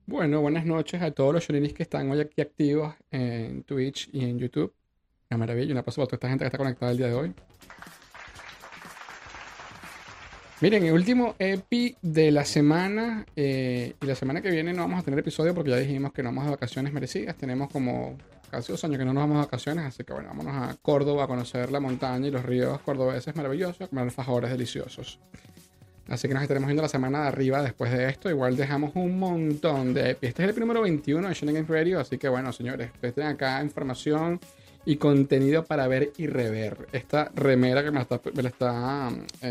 Bueno, buenas noches a todos los shoninis que están hoy aquí activos en Twitch y en YouTube. Una maravilla, un aplauso para toda esta gente que está conectada el día de hoy. Miren, el último EPI de la semana y la semana que viene no vamos a tener episodio porque ya dijimos que no vamos de vacaciones merecidas. Tenemos como casi 2 años que no nos vamos de vacaciones, así que bueno, vámonos a Córdoba a conocer la montaña y los ríos cordobeses maravillosos, a comer alfajores deliciosos. Así que nos estaremos viendo la semana de arriba después de esto. Igual dejamos un montón de EPI. Este es el número 21 de Shonen Game Radio. Así que bueno, señores, ustedes tienen acá información y contenido para ver y rever. Esta remera que me la está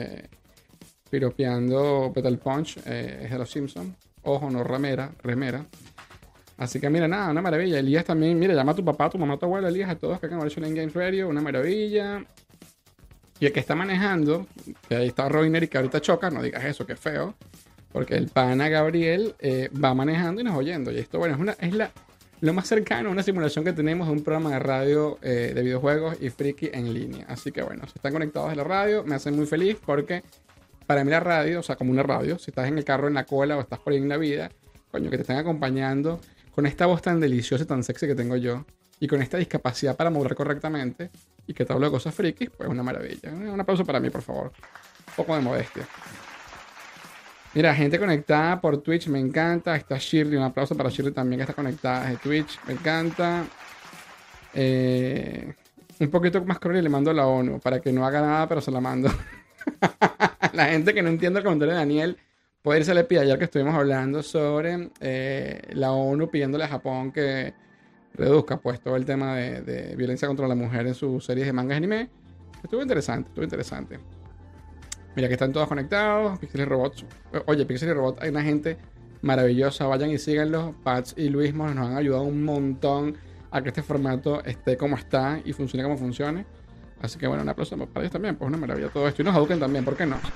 piropeando Petal Punch es de los Simpsons. Ojo, no remera, remera. Así que mira, nada, una maravilla. Elías también, mira, llama a tu papá, a tu mamá, a tu abuela, Elías, a todos que hagan Shonen Game Radio. Una maravilla. Y el que está manejando, que ahí está Roiner y que ahorita choca, no digas eso, que feo. Porque el pana Gabriel va manejando y nos oyendo. Y esto, bueno, lo más cercano a una simulación que tenemos de un programa de radio de videojuegos y friki en línea. Así que bueno, si están conectados a la radio, me hacen muy feliz porque para mí la radio, o sea, como una radio, si estás en el carro, en la cola o estás por ahí en la vida, coño, que te están acompañando con esta voz tan deliciosa y tan sexy que tengo yo y con esta discapacidad para mover correctamente y que te hablo de cosas frikis, pues una maravilla. Un aplauso para mí, por favor. Un poco de modestia. Mira, gente conectada por Twitch, me encanta. Está Shirley, un aplauso para Shirley también que está conectada desde Twitch, me encanta. Eh, un poquito más cruel y le mando a la ONU para que no haga nada, pero se la mando. La gente que no entiende el comentario de Daniel puede irse al ayer que estuvimos hablando sobre la ONU pidiéndole a Japón que reduzca pues todo el tema de violencia contra la mujer en sus series de mangas y anime. Estuvo interesante, estuvo interesante. Mira que están todos conectados. Pixel y Robots. Oye, Pixel y Robot, hay una gente maravillosa. Vayan y síganlos. Pats y Luis nos han ayudado un montón a que este formato esté como está y funcione como funcione. Así que bueno, un aplauso para ellos también. Pues una maravilla todo esto. Y nos Hadouken también, ¿por qué no?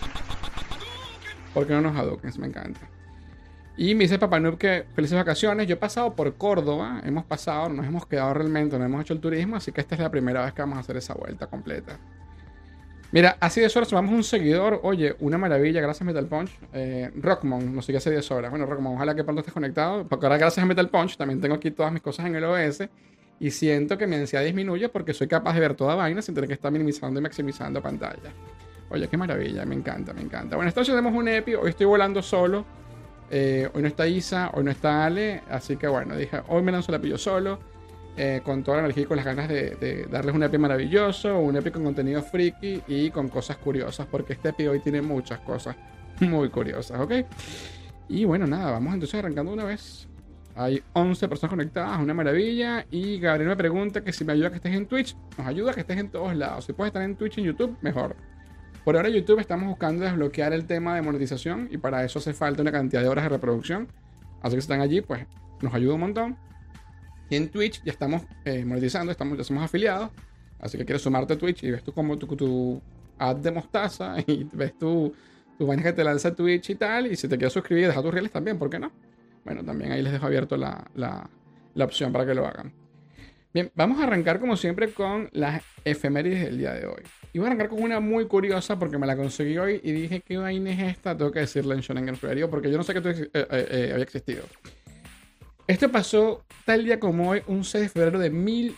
¿Por qué no nos Hadouken? Me encanta. Y me dice Papá Noob que felices vacaciones. Yo he pasado por Córdoba. Hemos pasado, nos hemos quedado realmente, no hemos hecho el turismo. Así que esta es la primera vez que vamos a hacer esa vuelta completa. Mira, hace 10 horas sumamos un seguidor. Oye, una maravilla, gracias Metal Punch. Rockmon, nos sigue hace 10 horas. Bueno, Rockmon, ojalá que pronto estés conectado. Porque ahora, gracias a Metal Punch, también tengo aquí todas mis cosas en el OS. Y siento que mi ansiedad disminuye porque soy capaz de ver toda vaina sin tener que estar minimizando y maximizando pantalla. Oye, qué maravilla, me encanta, me encanta. Bueno, esta noche tenemos un EPI. Hoy estoy volando solo. Hoy no está Isa, hoy no está Ale. Así que bueno, dije, hoy me lanzo el EPI yo solo. Con toda la energía y con las ganas de darles un EP maravilloso, un EP con contenido friki y con cosas curiosas, porque este EP hoy tiene muchas cosas muy curiosas, ¿ok? Y bueno, nada, vamos entonces arrancando una vez. Hay 11 personas conectadas, una maravilla. Y Gabriel me pregunta que si me ayuda a que estés en Twitch. Nos ayuda a que estés en todos lados. Si puedes estar en Twitch y en YouTube, mejor. Por ahora YouTube estamos buscando desbloquear el tema de monetización y para eso hace falta una cantidad de horas de reproducción. Así que si están allí, pues nos ayuda un montón. Y en Twitch ya estamos monetizando, ya somos afiliados. Así que quieres sumarte a Twitch y ves tú como tu ad de mostaza y ves tu vaina que te lanza Twitch y tal. Y si te quieres suscribir, deja tus reales también, ¿por qué no? Bueno, también ahí les dejo abierto la opción para que lo hagan. Bien, vamos a arrancar como siempre con las efemérides del día de hoy. Y voy a arrancar con una muy curiosa porque me la conseguí hoy y dije, ¿qué vaina es esta? Tengo que decirle en Shonen Game Radio porque yo no sé que esto había existido. Esto pasó tal día como hoy, un 6 de febrero de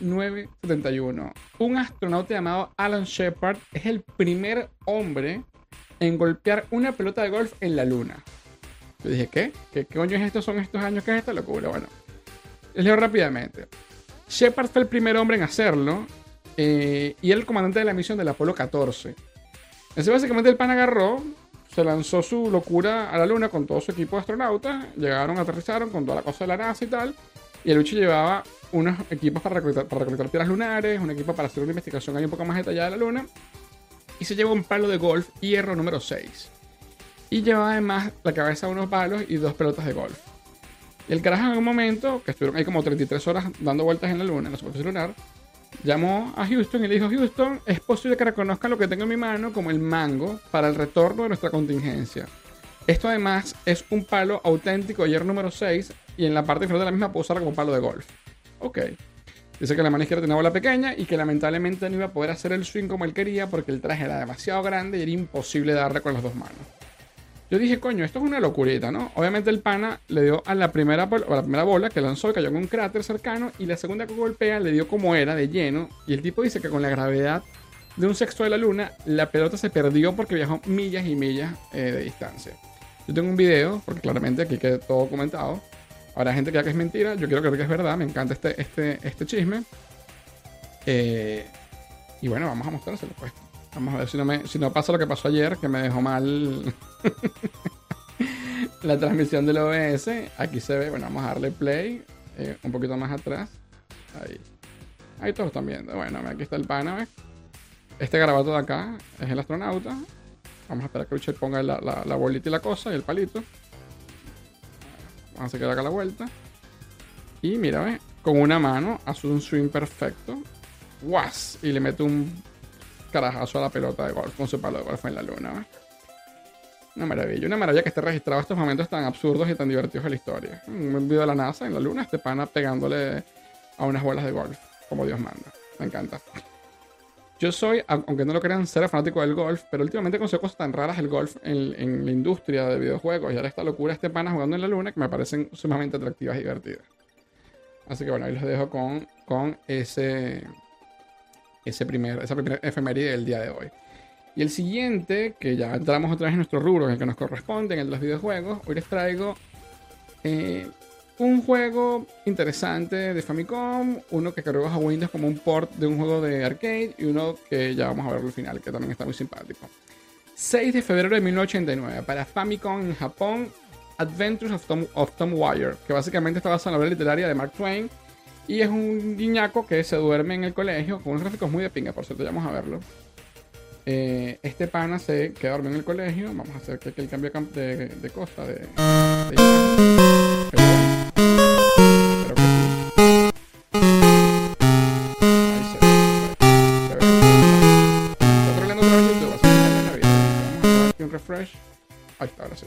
1971. Un astronauta llamado Alan Shepard es el primer hombre en golpear una pelota de golf en la Luna. Yo dije, ¿qué? ¿Qué coño es esto? ¿Son estos años? ¿Qué es esta locura? Bueno, les leo rápidamente. Shepard fue el primer hombre en hacerlo y era el comandante de la misión del Apolo 14. Así básicamente el pan agarró, se lanzó su locura a la luna con todo su equipo de astronautas. Llegaron, aterrizaron con toda la cosa de la NASA y tal. Y el bicho llevaba unos equipos para recolectar piedras lunares, un equipo para hacer una investigación ahí un poco más detallada de la luna. Y se llevó un palo de golf hierro número 6. Y llevaba además la cabeza de unos palos y 2 pelotas de golf. Y el carajo en un momento, que estuvieron ahí como 33 horas dando vueltas en la luna, en la superficie lunar, llamó a Houston y le dijo, Houston, es posible que reconozcan lo que tengo en mi mano como el mango para el retorno de nuestra contingencia. Esto además es un palo auténtico hierro número 6 y en la parte inferior de la misma puedo usarla como palo de golf. Ok. Dice que la mano izquierda tenía una bola pequeña y que lamentablemente no iba a poder hacer el swing como él quería porque el traje era demasiado grande y era imposible darle con las dos manos. Yo dije, coño, esto es una locurita, ¿no? Obviamente el pana le dio a la primera bola que lanzó y cayó en un cráter cercano. Y la segunda que golpea le dio como era, de lleno. Y el tipo dice que con la gravedad de un sexto de la luna, la pelota se perdió porque viajó millas y millas de distancia. Yo tengo un video, porque claramente aquí queda todo documentado. Habrá gente que diga que es mentira. Yo quiero creer que es verdad. Me encanta este chisme. Y bueno, vamos a mostrárselo, pues. Vamos a ver si no pasa lo que pasó ayer, que me dejó mal la transmisión del OBS. Aquí se ve, bueno, vamos a darle play un poquito más atrás. Ahí todos están viendo. Bueno, aquí está el pana, ¿ves? Este garabato de acá es el astronauta. Vamos a esperar que Richard ponga la bolita y la cosa y el palito. Vamos a hacer acá la vuelta. Y mira, ¿ves? Con una mano hace un swing perfecto. ¡Guas! Y le mete un carajazo a la pelota de golf con su palo de golf en la luna, ¿ves? Una maravilla que esté registrado estos momentos tan absurdos y tan divertidos de la historia. Un video de la NASA en la luna, este pana pegándole a unas bolas de golf, como Dios manda. Me encanta. Yo soy, aunque no lo crean, ser fanático del golf, pero últimamente consigo cosas tan raras del golf en la industria de videojuegos y ahora esta locura, este pana jugando en la luna, que me parecen sumamente atractivas y divertidas. Así que bueno, ahí los dejo con esa primera efeméride del día de hoy. Y el siguiente, que ya entramos otra vez en nuestro rubro, en el que nos corresponde, en el de los videojuegos, hoy les traigo un juego interesante de Famicom, uno que cargó a Windows como un port de un juego de arcade y uno que ya vamos a ver al final, que también está muy simpático. 6 de febrero de 1989, para Famicom en Japón, Adventures of Tom Wire, que básicamente está basado en la obra literaria de Mark Twain. Y es un guiñaco que se duerme en el colegio, con unos gráficos muy de pinga, por cierto, ya vamos a verlo. Este pana se queda dormido en el colegio. Vamos a hacer que el cambio de cosa, de espero que sí. Ahí se ve. Está trolleando otra vez YouTube, así que está en la vida. Vamos a hacer aquí un refresh. Ahí está, ahora sí.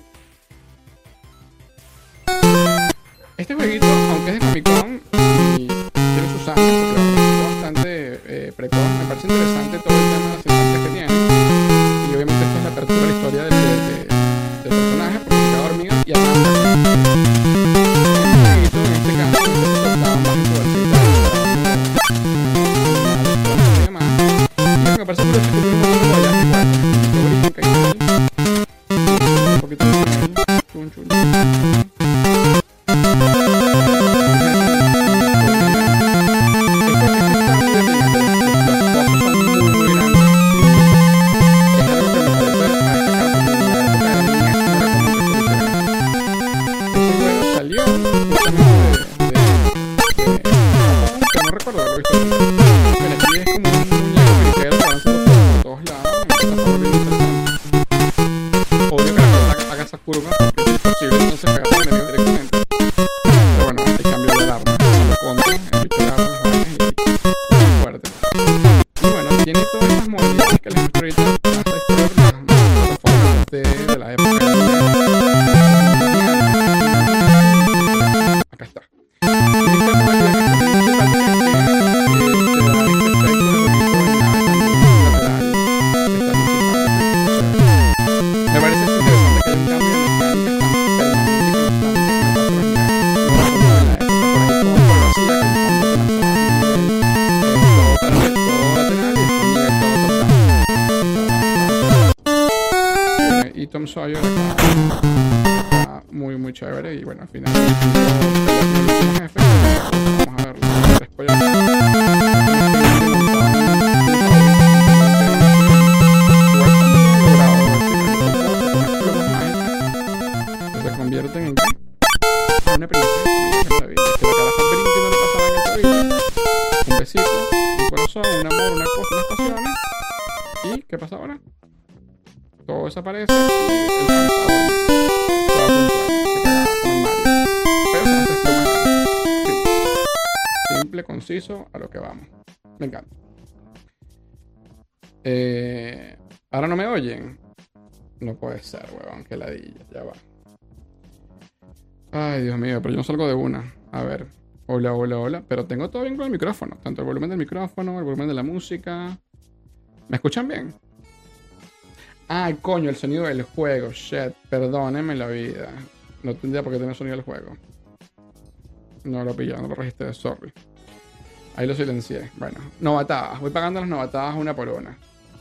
Este jueguito, aunque es de Famicom y tiene sus años, porque es bastante precoz, me parece interesante todo el tema de las instancias que tiene. Y obviamente esta es la apertura de la historia del personaje, porque se queda dormido y además un jueguito, en este caso, que se trataba más de diversidad, y demás. Y lo que me parece curioso es que tiene un montón de guayas de cuatro. Brinca y un poquito de chun chun. Tom Sawyer está muy chévere. Y bueno, al final vamos a verlo. Se convierten en una princesa. Que la caraja brinque no le pasaba en el cabello. Un besito, un corazón, un amor, una cosa, unas pasiones. ¿Y qué pasa ahora? Todo desaparece y el pan está dormido. Simple, conciso, a lo que vamos. Me encanta. ¿Ahora no me oyen? No puede ser, huevón, que ladilla. Ya va. Ay, Dios mío, pero yo no salgo de una. A ver. Hola. Pero tengo todo bien con el micrófono. Tanto el volumen del micrófono, el volumen de la música. ¿Me escuchan bien? Ah, coño, el sonido del juego. Shit, perdónenme la vida. No tendría por qué tener sonido del juego. No lo pillé, no lo registré, sorry. Ahí lo silencié. Bueno, novatadas. Voy pagando las novatadas una por una.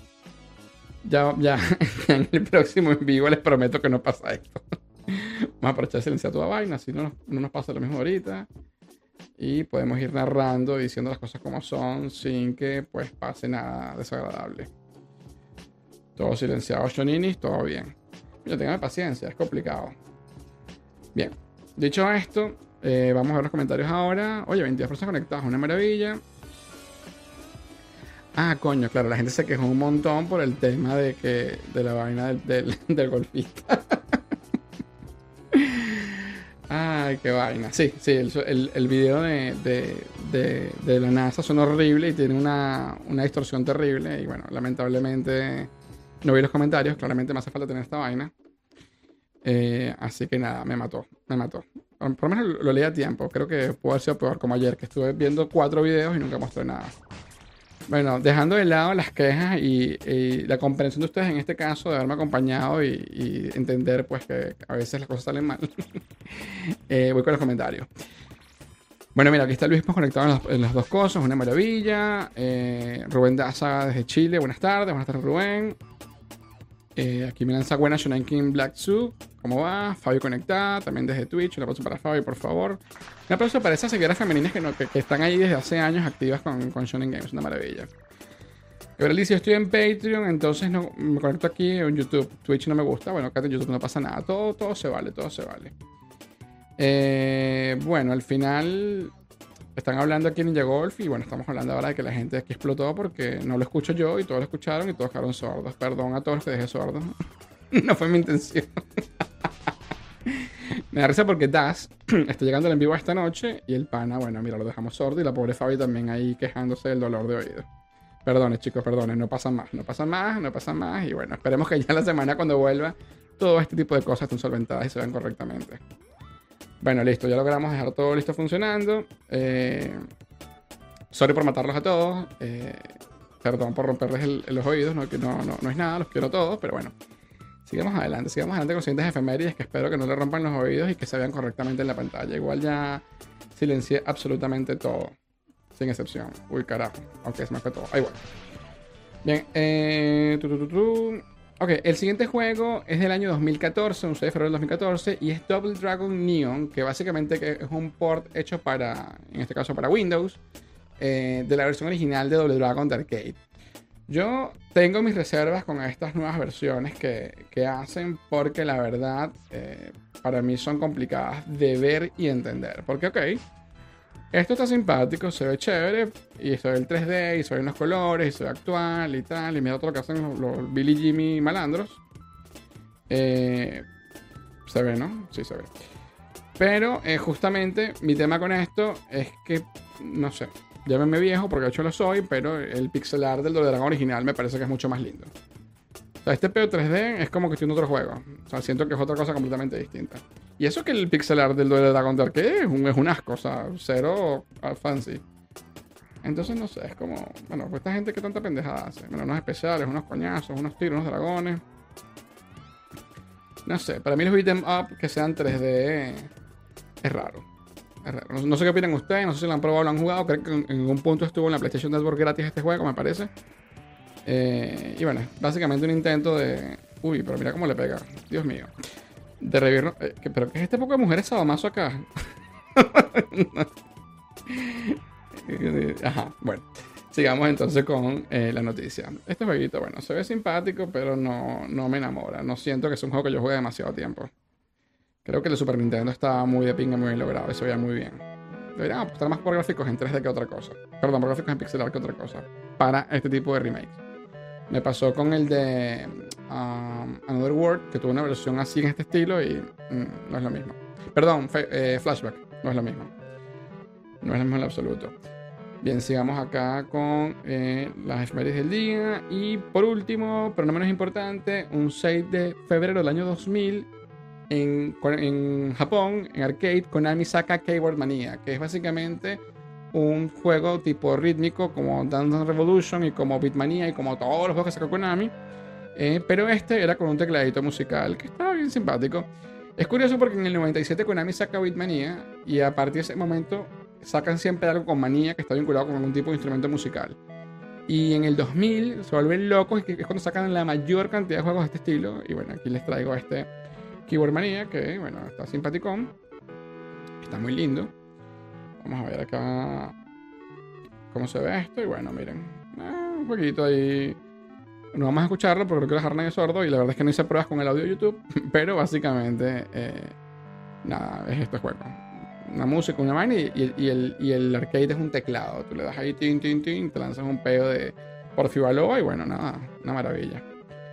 Ya en el próximo en vivo les prometo que no pasa esto. Vamos a aprovechar de silenciar toda vaina, así no nos pasa lo mismo ahorita. Y podemos ir narrando y diciendo las cosas como son sin que pues pase nada desagradable. Todo silenciado, Shoninis, todo bien. Mira, tengan paciencia, es complicado. Bien, dicho esto, vamos a ver los comentarios ahora. Oye, 22 personas conectadas, una maravilla. Ah, coño, claro, la gente se quejó un montón por el tema de la vaina del golfista. Ay, qué vaina. Sí, el video de la NASA suena horrible y tiene una distorsión terrible. Y bueno, lamentablemente no vi los comentarios. Claramente me hace falta tener esta vaina. Así que nada, me mató. Por lo menos lo leí a tiempo. Creo que pudo haber sido peor, como ayer, que estuve viendo 4 videos y nunca mostré nada. Bueno, dejando de lado las quejas y la comprensión de ustedes en este caso, de haberme acompañado y entender pues que a veces las cosas salen mal, voy con los comentarios. Bueno, mira, aquí está Luis pues, conectado en las dos cosas, una maravilla. Rubén Daza desde Chile, buenas tardes Rubén. Aquí me lanza buena Shonen King Black Zoo. ¿Cómo va? Fabio conectada, también desde Twitch. Un aplauso para Fabio, por favor. Un aplauso para esas seguidoras femeninas que están ahí desde hace años activas con Shonen Games. Una maravilla. Gabriel dice, yo estoy en Patreon, entonces no, me conecto aquí en YouTube. Twitch no me gusta. Bueno, acá en YouTube no pasa nada. Todo se vale, todo se vale. Bueno, al final están hablando aquí en Ninja Golf y bueno, estamos hablando ahora de que la gente aquí explotó porque no lo escucho yo y todos lo escucharon y todos quedaron sordos. Perdón a todos los que dejé sordos. No fue mi intención. Me da risa porque Das está llegando al en vivo esta noche y el pana, bueno, mira, lo dejamos sordo y la pobre Fabi también ahí quejándose del dolor de oído. Perdone, chicos, perdone, no pasa más y bueno, esperemos que ya la semana cuando vuelva todo este tipo de cosas estén solventadas y se vean correctamente. Bueno, listo, ya logramos dejar todo listo funcionando. Sorry por matarlos a todos. Perdón por romperles los oídos, no es nada, los quiero a todos, pero bueno. Sigamos adelante con los siguientes efemérides que espero que no le rompan los oídos y que se vean correctamente en la pantalla. Igual ya silencié absolutamente todo, sin excepción. Uy, carajo, ok, se me fue todo. Ahí bueno. Bien, ok, el siguiente juego es del año 2014, un 6 de febrero del 2014, y es Double Dragon Neon, que básicamente es un port hecho para, en este caso para Windows, de la versión original de Double Dragon de arcade. Yo tengo mis reservas con estas nuevas versiones que hacen porque la verdad para mí son complicadas de ver y entender. Porque ok, esto está simpático, se ve chévere y se ve el 3D y se ven los colores y se ve actual y tal. Y mira todo lo que hacen los Billy Jimmy malandros. Se ve, ¿no? Sí, se ve. Pero justamente mi tema con esto es que, no sé, llámenme viejo porque de hecho lo soy, pero el pixel art del Dragon original me parece que es mucho más lindo. O sea, este pedo 3D es como que estoy en otro juego. O sea, siento que es otra cosa completamente distinta. Y eso que el pixel art del Dragon de Arcade es un asco, o sea, cero fancy. Entonces, no sé, es como... Bueno, pues esta gente que tanta pendejada hace. Bueno, unos especiales, unos coñazos, unos tiros, unos dragones. No sé, para mí los beat 'em up que sean 3D es raro. Es raro. No sé qué opinan ustedes, no sé si lo han probado o lo han jugado. Creo que en algún punto estuvo en la PlayStation Network gratis este juego, me parece. Y bueno, básicamente un intento de... Uy, pero mira cómo le pega. Dios mío. De revivir... ¿Pero qué es este poco de mujeres sadomaso acá? Ajá, bueno. Sigamos entonces con la noticia. Este jueguito, bueno, se ve simpático, pero no me enamora. No siento que es un juego que yo juegue demasiado tiempo. Creo que el de Super Nintendo estaba muy de pinga, muy bien logrado y se veía muy bien. Deberían apostar más por gráficos en 3D que otra cosa. Perdón, por gráficos en pixel art que otra cosa. Para este tipo de remakes. Me pasó con el de Another World, que tuvo una versión así en este estilo y no es lo mismo. Perdón, Flashback, no es lo mismo. No es lo mismo en lo absoluto. Bien, sigamos acá con las efemérides del día. Y por último, pero no menos importante, un 6 de febrero del año 2000 en Japón, en arcade, Konami saca Keyboard Mania, que es básicamente un juego tipo rítmico como Dance Dance Revolution y como Beatmania y como todos los juegos que sacó Konami, Pero este era con un tecladito musical que estaba bien simpático. Es curioso porque en el 97 Konami saca Beatmania y a partir de ese momento sacan siempre algo con manía que está vinculado con algún tipo de instrumento musical. Y en el 2000 se vuelven locos y es cuando sacan la mayor cantidad de juegos de este estilo. Y bueno, aquí les traigo este Keyboard Manía que, bueno, está simpaticón. Está muy lindo. Vamos a ver acá cómo se ve esto. Y bueno, miren, un poquito ahí. No vamos a escucharlo porque creo que dejar nadie sordo. Y la verdad es que no hice pruebas con el audio de YouTube. Pero básicamente, nada, es este juego. Una música, una vaina y el arcade es un teclado. Tú le das ahí, tin, tin, tin, te lanzas un pedo de Porfibaloa y bueno, nada, una maravilla.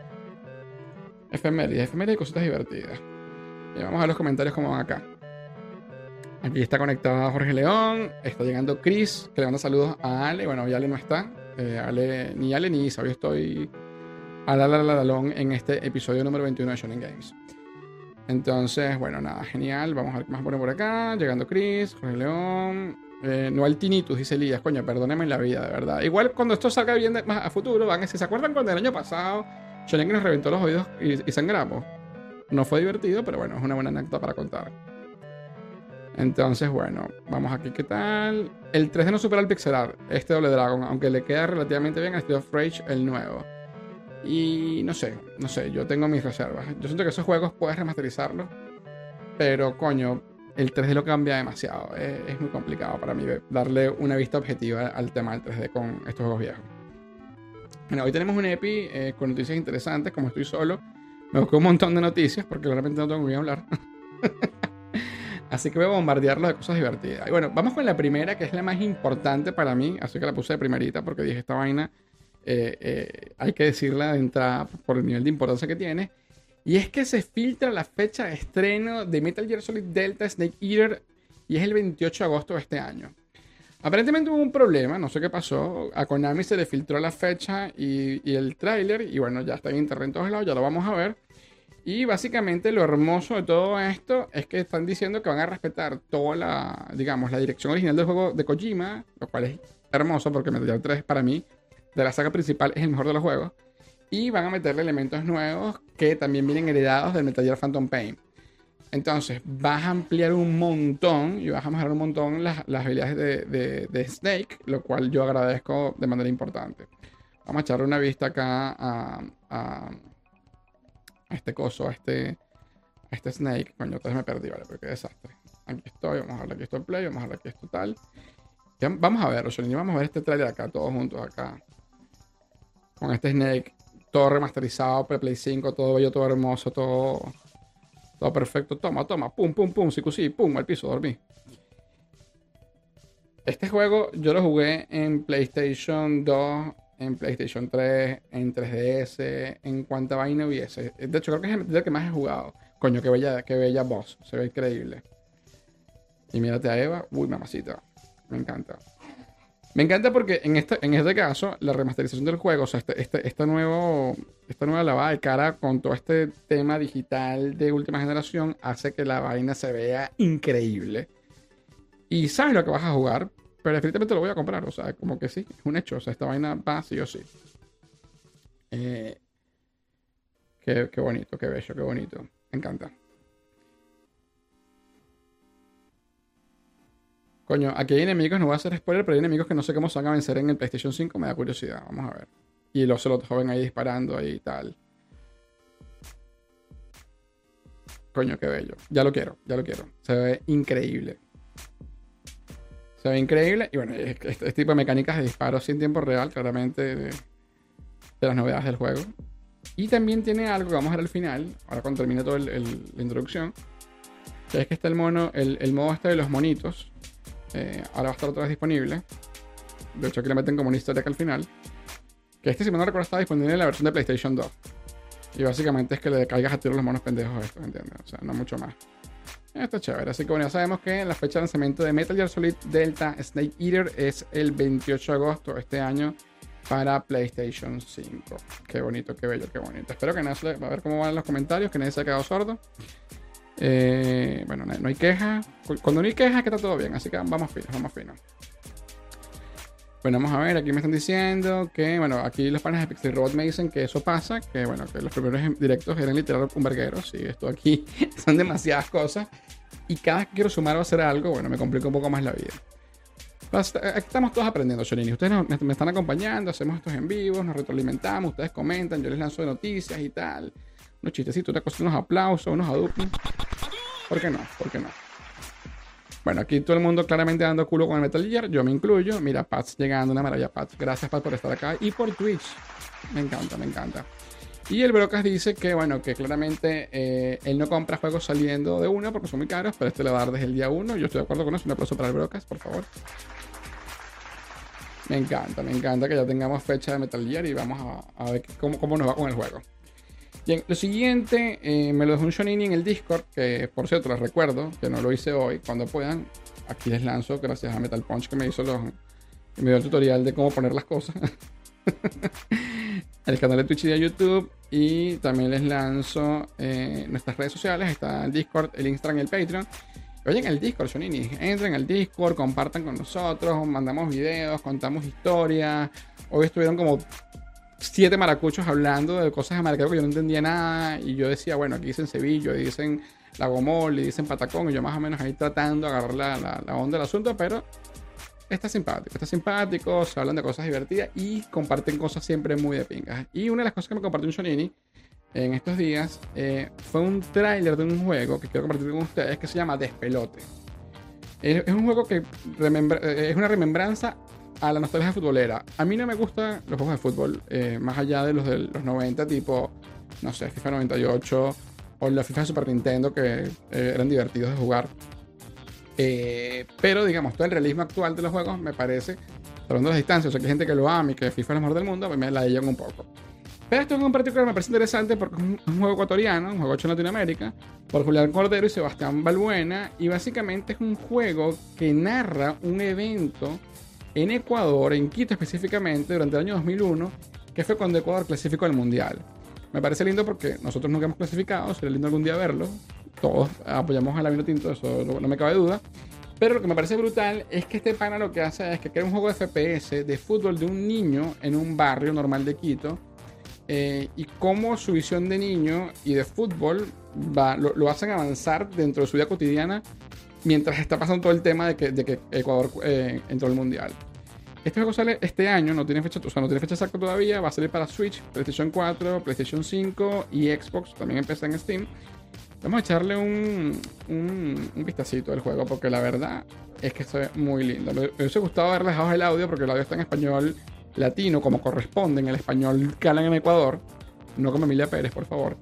Efemérides y cositas divertidas. Y vamos a ver los comentarios como van acá. Aquí está conectado Jorge León. Está llegando Chris, que le manda saludos a Ale. Bueno, hoy Ale no está. Ale ni Isa. Hoy estoy al en este episodio número 21 de Shonen Games. Entonces, bueno, nada, genial. Vamos a ver qué más pone por acá. Llegando Chris, Jorge León. No al tinnitus, dice Elías. Coño, perdónenme la vida, de verdad. Igual cuando esto salga bien más a futuro, van a decir, ¿se acuerdan cuando el año pasado Shonen nos reventó los oídos y sangramos? No fue divertido, pero bueno, es una buena anécdota para contar. Entonces, bueno, vamos aquí, ¿qué tal? El 3D no supera el pixel art, este Double Dragon, aunque le queda relativamente bien al Street of Rage, el nuevo. Y no sé, yo tengo mis reservas. Yo siento que esos juegos puedes remasterizarlos, pero coño, el 3D lo cambia demasiado. Es muy complicado para mí darle una vista objetiva al tema del 3D con estos juegos viejos. Bueno, hoy tenemos un EPI con noticias interesantes. Como estoy solo, me busqué un montón de noticias porque realmente no tengo con qué hablar. Así que voy a bombardearlos de cosas divertidas. Y bueno, vamos con la primera, que es la más importante para mí. Así que la puse de primerita porque dije, esta vaina hay que decirla de entrada por el nivel de importancia que tiene. Y es que se filtra la fecha de estreno de Metal Gear Solid Delta Snake Eater y es el 28 de agosto de este año. Aparentemente hubo un problema, no sé qué pasó. A Konami se le filtró la fecha y el tráiler. Y bueno, ya está en internet en todos lados, ya lo vamos a ver. Y básicamente lo hermoso de todo esto es que están diciendo que van a respetar toda la, digamos, la dirección original del juego de Kojima, lo cual es hermoso porque Metal Gear 3 para mí, de la saga principal, es el mejor de los juegos. Y van a meterle elementos nuevos que también vienen heredados del Metal Gear Phantom Pain. Entonces, vas a ampliar un montón y vas a mejorar un montón las habilidades de Snake, lo cual yo agradezco de manera importante. Vamos a echarle una vista acá a este coso, a este Snake. Coño, entonces me perdí, vale, pero qué desastre. Aquí estoy, vamos a darle aquí esto en play, vamos a darle aquí esto tal. Vamos a ver, Rosolini, vamos a ver este trailer acá, todos juntos acá. Con este Snake, todo remasterizado, Play 5, todo bello, todo hermoso, todo perfecto. Toma, pum, pum, pum, sí, pum, al piso, dormí. Este juego yo lo jugué en PlayStation 2, en PlayStation 3, en 3DS, en cuanta vaina hubiese. De hecho, creo que es el que más he jugado. Coño, qué bella voz. Se ve increíble. Y mírate a Eva. Uy, mamacita. Me encanta. Me encanta porque en este caso, la remasterización del juego, o sea, esta nueva lavada de cara con todo este tema digital de última generación, hace que la vaina se vea increíble. Y sabes lo que vas a jugar, pero definitivamente lo voy a comprar. O sea, como que sí, es un hecho. O sea, esta vaina va sí o sí. Qué bonito, qué bello, qué bonito. Me encanta. Coño, aquí hay enemigos, no voy a hacer spoiler, pero hay enemigos que no sé cómo se van a vencer en el PlayStation 5. Me da curiosidad, vamos a ver. Y se lo joven ahí disparando ahí y tal. Coño, qué bello. Ya lo quiero. Se ve increíble. Y bueno, este tipo de mecánicas de disparos sin tiempo real, claramente de las novedades del juego. Y también tiene algo que vamos a ver al final, ahora cuando termine toda la introducción, que es que está el modo este de los monitos. Ahora va a estar otra vez disponible. De hecho, aquí le meten como una historia que al final. Que si me no recuerdo, estaba disponible en la versión de PlayStation 2. Y básicamente es que le caigas a tiro los monos pendejos a estos, ¿entiendes? O sea, no mucho más. Está chévere. Así que bueno, ya sabemos que la fecha de lanzamiento de Metal Gear Solid Delta Snake Eater es el 28 de agosto de este año para PlayStation 5. Qué bonito, qué bello, qué bonito. Espero que nadie va a ver cómo van los comentarios, que nadie se ha quedado sordo. Bueno, no hay queja. Cuando no hay queja, que está todo bien. Así que vamos finos. Bueno, vamos a ver, aquí me están diciendo que, bueno, aquí los panes de Pixel Robot me dicen que eso pasa, que bueno, que los primeros directos eran literal un verguero, sí, esto aquí son demasiadas cosas, y cada vez que quiero sumar o hacer algo, bueno, me complica un poco más la vida. Aquí estamos todos aprendiendo, Shorini. Ustedes me están acompañando, hacemos estos en vivos, nos retroalimentamos, ustedes comentan, yo les lanzo de noticias y tal, unos chistecitos, otra cosa, unos aplausos, unos adupis. ¿Por qué no? ¿Por qué no? Bueno, aquí todo el mundo claramente dando culo con el Metal Gear, yo me incluyo. Mira, Pats llegando, una maravilla, Pats. Gracias, Pats, por estar acá y por Twitch. Me encanta, me encanta. Y el Brocas dice que, bueno, que claramente él no compra juegos saliendo de uno porque son muy caros, pero este le va a dar desde el día 1. Yo estoy de acuerdo con eso. Un aplauso para el Brocas, por favor. Me encanta que ya tengamos fecha de Metal Gear y vamos a ver cómo nos va con el juego. Bien, lo siguiente me lo dejó un Shonini en el Discord, que por cierto les recuerdo que no lo hice hoy. Cuando puedan, aquí les lanzo, gracias a Metal Punch que me dio el tutorial de cómo poner las cosas. El canal de Twitch y de YouTube, y también les lanzo nuestras redes sociales. Está el Discord, el Instagram y el Patreon. Oye, en el Discord, Shonini, entren al Discord, compartan con nosotros, mandamos videos, contamos historias. Hoy estuvieron como 7 maracuchos hablando de cosas de Maracaibo que yo no entendía nada, y yo decía, bueno, aquí dicen Sevillo, y dicen Lagomol, y dicen Patacón, y yo más o menos ahí tratando de agarrar la onda del asunto, pero está simpático, se hablan de cosas divertidas y comparten cosas siempre muy de pingas. Y una de las cosas que me compartió un Shonini en estos días fue un tráiler de un juego que quiero compartir con ustedes, que se llama Despelote. Es un juego que es una remembranza a la nostalgia futbolera. A mí no me gustan los juegos de fútbol, más allá de los 90, tipo, no sé, FIFA 98 o la FIFA de Super Nintendo, que eran divertidos de jugar. Pero digamos, todo el realismo actual de los juegos me parece, hablando de las distancias, o sea, que hay gente que lo ama y que FIFA es lo mejor del mundo, me la llevan un poco. Pero esto en particular me parece interesante porque es un juego ecuatoriano, un juego hecho en Latinoamérica, por Julián Cordero y Sebastián Balbuena, y básicamente es un juego que narra un evento en Ecuador, en Quito específicamente, durante el año 2001, que fue cuando Ecuador clasificó al Mundial. Me parece lindo porque nosotros nunca hemos clasificado, sería lindo algún día verlo. Todos apoyamos a la Vinotinto, eso no me cabe duda. Pero lo que me parece brutal es que este pana lo que hace es que crea un juego de FPS de fútbol de un niño en un barrio normal de Quito. Y cómo su visión de niño y de fútbol lo hacen avanzar dentro de su vida cotidiana mientras está pasando todo el tema de que Ecuador entró al Mundial. Este juego sale este año, no tiene fecha, o sea, no tiene fecha exacta todavía. Va a salir para Switch, PlayStation 4, PlayStation 5 y Xbox. También empieza en Steam. Vamos a echarle un vistacito al juego porque la verdad es que se ve muy lindo. Me hubiese gustado haber dejado el audio porque el audio está en español latino, como corresponde en el español que hablan en Ecuador. No como Emilia Pérez, por favor.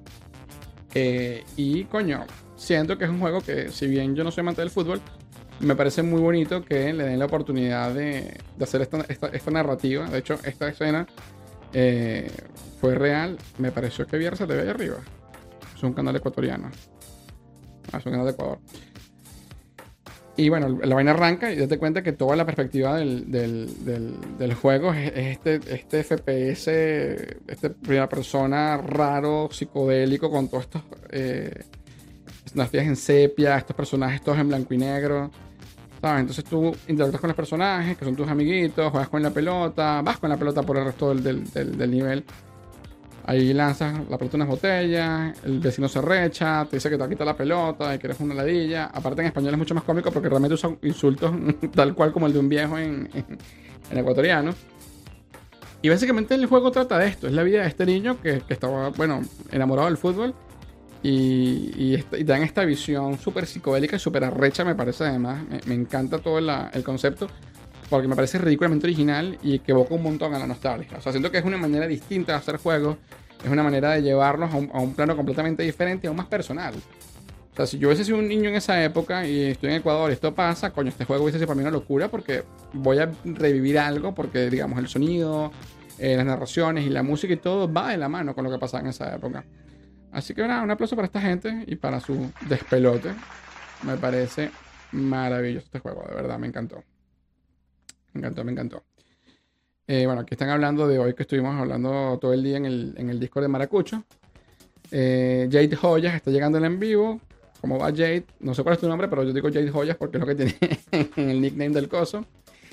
Y coño, siento que es un juego que, si bien yo no soy amante del fútbol, me parece muy bonito que le den la oportunidad de hacer esta narrativa. De hecho, esta escena fue real. Me pareció que Vierra se te ve ahí arriba. Es un canal ecuatoriano. Es un canal de Ecuador. Y bueno, la vaina arranca y date cuenta que toda la perspectiva del juego es este FPS, este primera persona raro, psicodélico, con todos estos escenografías en sepia, estos personajes todos en blanco y negro, ¿sabes? Entonces tú interactúas con los personajes, que son tus amiguitos, juegas con la pelota, vas con la pelota por el resto del nivel. Ahí lanzas la pelota en unas botellas, el vecino se recha, te dice que te va a quitar la pelota y que eres una ladilla. Aparte en español es mucho más cómico porque realmente usan insultos tal cual como el de un viejo en ecuatoriano. Y básicamente el juego trata de esto, es la vida de este niño que estaba, bueno, enamorado del fútbol y dan esta visión súper psicodélica y súper arrecha, me parece además. Me encanta todo el concepto porque me parece ridículamente original y que evoca un montón a la nostalgia. O sea, siento que es una manera distinta de hacer juegos, es una manera de llevarlos a un plano completamente diferente, aún más personal. O sea, si yo hubiese sido un niño en esa época y estoy en Ecuador y esto pasa, coño, este juego hubiese sido para mí una locura porque voy a revivir algo, porque digamos el sonido, las narraciones y la música y todo va de la mano con lo que pasaba en esa época. Así que nada, un aplauso para esta gente y para su despelote. Me parece maravilloso este juego, de verdad, me encantó. Me encantó. Bueno, aquí están hablando de hoy que estuvimos hablando todo el día en el Discord de Maracucho. Jade Joyas está llegando en vivo. ¿Cómo va Jade? No sé cuál es tu nombre, pero yo digo Jade Joyas porque es lo que tiene en el nickname del coso.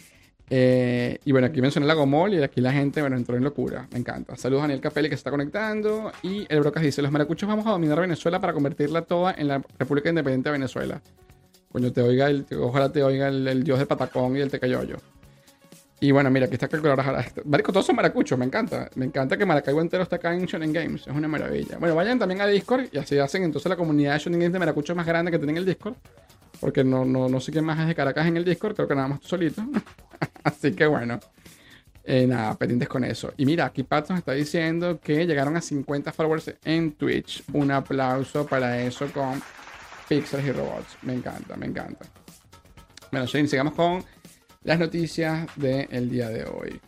Y bueno, aquí mencioné la Gomol y aquí la gente, bueno, entró en locura. Me encanta. Saludos a Daniel Capelli que se está conectando. Y el Brocas dice: los maracuchos vamos a dominar Venezuela para convertirla toda en la República Independiente de Venezuela. Coño, ojalá te oiga el dios del patacón y el tecayoyo. Y bueno, mira, aquí está calculadora. Marico, todos son maracuchos, me encanta. Me encanta que Maracaibo entero está acá en Shonen Games. Es una maravilla. Bueno, vayan también a Discord y así hacen entonces la comunidad de Shonen Games de maracuchos más grande que tienen el Discord. Porque no sé quién más es de Caracas en el Discord, creo que nada más tú solito. Así que bueno, nada, pendientes con eso. Y mira, aquí Pat nos está diciendo que llegaron a 50 followers en Twitch. Un aplauso para eso con Pixels y Robots. Me encanta, me encanta. Bueno, Shane, sigamos con las noticias del día de hoy.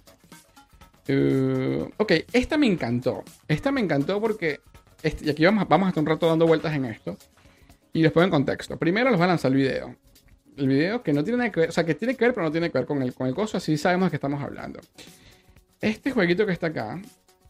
Ok, esta me encantó. Esta me encantó porque... y aquí vamos a estar un rato dando vueltas en esto. Y les pongo en contexto. Primero les voy a lanzar el video. El video que no tiene nada que ver, o sea, que tiene que ver, pero no tiene que ver con el coso, así sabemos de qué estamos hablando. Este jueguito que está acá,